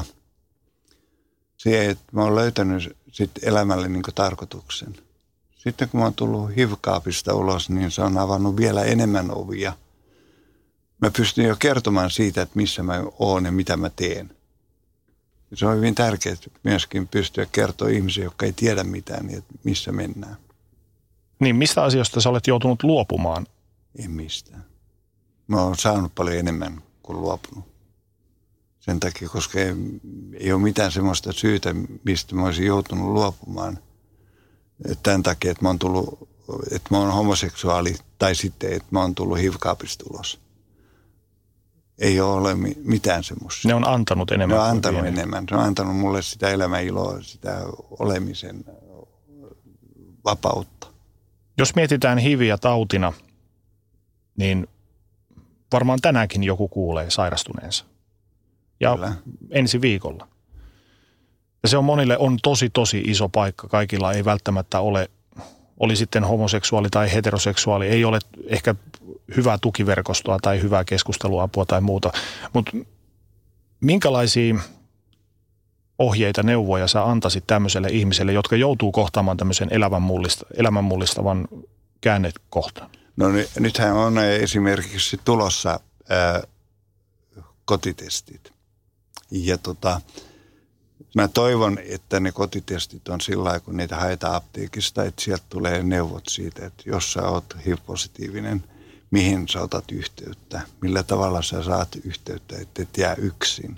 se, että mä oon löytänyt sitten elämälle niin kuin tarkoituksen. Sitten kun mä oon tullut HIV-kaapista ulos, niin se on avannut vielä enemmän ovia. Mä pystyn jo kertomaan siitä, että missä mä oon ja mitä mä teen. Ja se on hyvin tärkeää myöskin pystyä kertoa ihmisiä, jotka ei tiedä mitään, niin että missä mennään. Niin, mistä asioista sä olet joutunut luopumaan? En mistään. Mä oon saanut paljon enemmän kuin luopunut. Sen takia, koska ei ole mitään semmoista syytä, mistä mä olisin joutunut luopumaan. Tämän takia, että mä oon homoseksuaali tai sitten, että mä oon tullut HIV-kaapista ulos. Ei ole mitään semmoista. Ne on antanut enemmän. Ne on antanut enemmän. Se on antanut mulle sitä elämäiloa, sitä olemisen vapautta. Jos mietitään HIViä tautina, niin varmaan tänäänkin joku kuulee sairastuneensa. Ja kyllä. Ensi viikolla. Ja se on monille on tosi iso paikka. Kaikilla ei välttämättä oli sitten homoseksuaali tai heteroseksuaali, ei ole ehkä hyvää tukiverkostoa tai hyvää keskusteluapua tai muuta. Mutta minkälaisia ohjeita, neuvoja sä antaisit tämmöiselle ihmiselle, jotka joutuu kohtaamaan tämmöisen elämän mullistavan käännekohtaan? No nythän on esimerkiksi tulossa kotitestit. Ja mä toivon, että ne kotitestit on sillä lailla, kun niitä haetaan apteekista, että sieltä tulee neuvot siitä, että jos sä oot HIV-positiivinen, mihin sä otat yhteyttä, millä tavalla sä saat yhteyttä, että et jää yksin.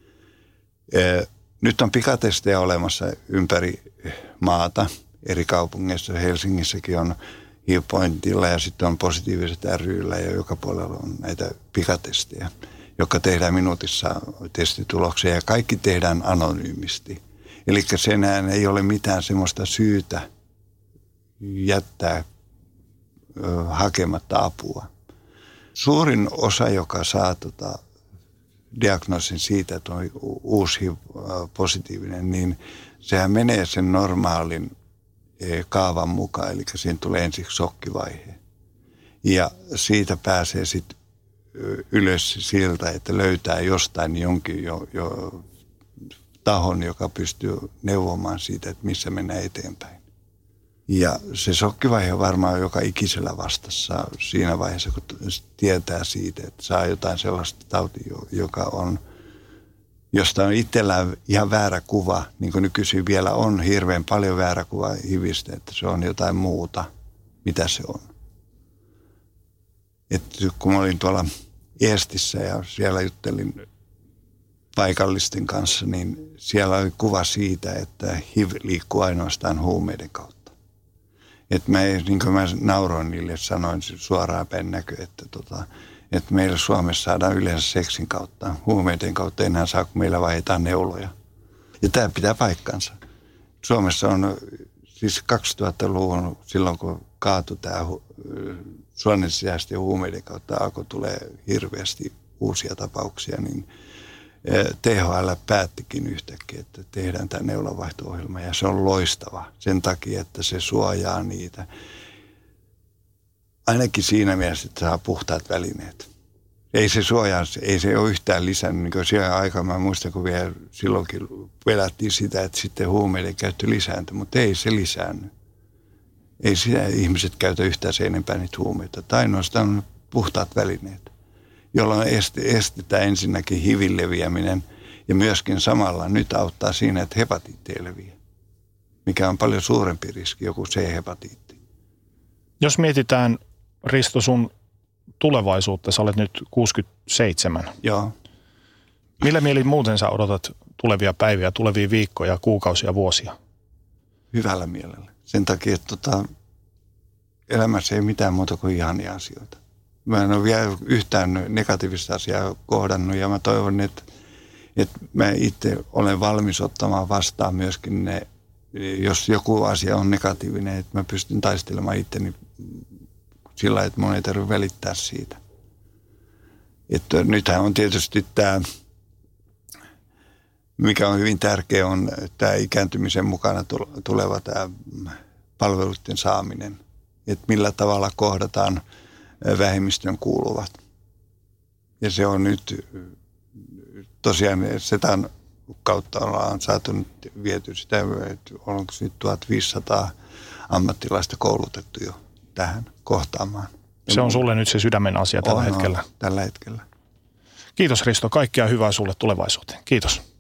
Nyt on pikatestejä olemassa ympäri maata, eri kaupungeissa. Helsingissäkin on HIV-pointilla ja sitten on positiiviset ry:llä ja joka puolella on näitä pikatestejä, jotka tehdään minuutissa testituloksia ja kaikki tehdään anonyymisti. Eli senään ei ole mitään semmoista syytä jättää hakematta apua. Suurin osa, joka saa diagnoosin siitä, että on uusi HIV-positiivinen, niin sehän menee sen normaalin kaavan mukaan, eli siinä tulee ensiksi shokkivaihe. Ja siitä pääsee sitten ylös siltä, että löytää jostain jonkin jo tahon, joka pystyy neuvomaan siitä, että missä mennään eteenpäin. Ja se shokkivaihe on varmaan joka ikisellä vastassa siinä vaiheessa, kun tietää siitä, että saa jotain sellaista tautia, joka on, josta on itsellään ihan väärä kuva, niin kuin nykyisin vielä on hirveän paljon väärä kuva HIVistä, että se on jotain muuta, mitä se on. Että kun mä olin tuolla Eestissä ja siellä juttelin paikallisten kanssa, niin siellä oli kuva siitä, että HIV liikkuu ainoastaan huumeiden kautta. Että niin kuin mä nauroin niille, sanoin suoraan päin näkö, että Että meillä Suomessa saadaan yleensä seksin kautta. Huumeiden kautta enää saa, kun meillä vaihdetaan neuloja. Ja tämä pitää paikkansa. Suomessa on siis 2000-luvun, silloin kun kaatui tämä suonen sisäisten huumeiden kautta alkoi tulee hirveästi uusia tapauksia, niin THL päättikin yhtäkkiä, että tehdään tämä neulanvaihto-ohjelma ja se on loistava sen takia, että se suojaa niitä. Ainakin siinä mielessä, että saa puhtaat välineet. Ei se suojaa, ei se ole yhtään lisännyt. Niin kuin siihen aikaan mä muistan, kun vielä silloinkin pelättiin sitä, että sitten huumeiden käyttö lisääntyi, mutta ei se lisäänny. Ei sitä ihmiset käytä yhtään sen enempää niitä huumeita. Tai ainoastaan puhtaat välineet, jolloin estetään ensinnäkin HIVin leviäminen ja myöskin samalla nyt auttaa siinä, että hepatiitti ei leviä, mikä on paljon suurempi riski, joku C-hepatiitti. Jos mietitään, Risto, sun tulevaisuutta, sä olet nyt 67. Joo. Millä mielin muuten sä odotat tulevia päiviä, tulevia viikkoja, kuukausia, vuosia? Hyvällä mielellä. Sen takia, että elämässä ei mitään muuta kuin ihania asioita. Mä en ole vielä yhtään negatiivista asiaa kohdannut ja mä toivon, että mä itse olen valmis ottamaan vastaan myöskin ne, jos joku asia on negatiivinen, että mä pystyn taistelemaan itteni sillä, että mun ei tarvitse välittää siitä. Että nythän on tietysti tämä, mikä on hyvin tärkeä, on tämä ikääntymisen mukana tuleva tämä palveluiden saaminen. Että millä tavalla kohdataan vähemmistön kuuluvat. Ja se on nyt tosiaan SETAn kautta ollaan saatu nyt viety sitä, että onko nyt 1500 ammattilaista koulutettu jo tähän kohtaamaan. Se on sulle nyt se sydämen asia tällä hetkellä. Tällä hetkellä. Kiitos Risto, kaikkea hyvää sulle tulevaisuuteen. Kiitos.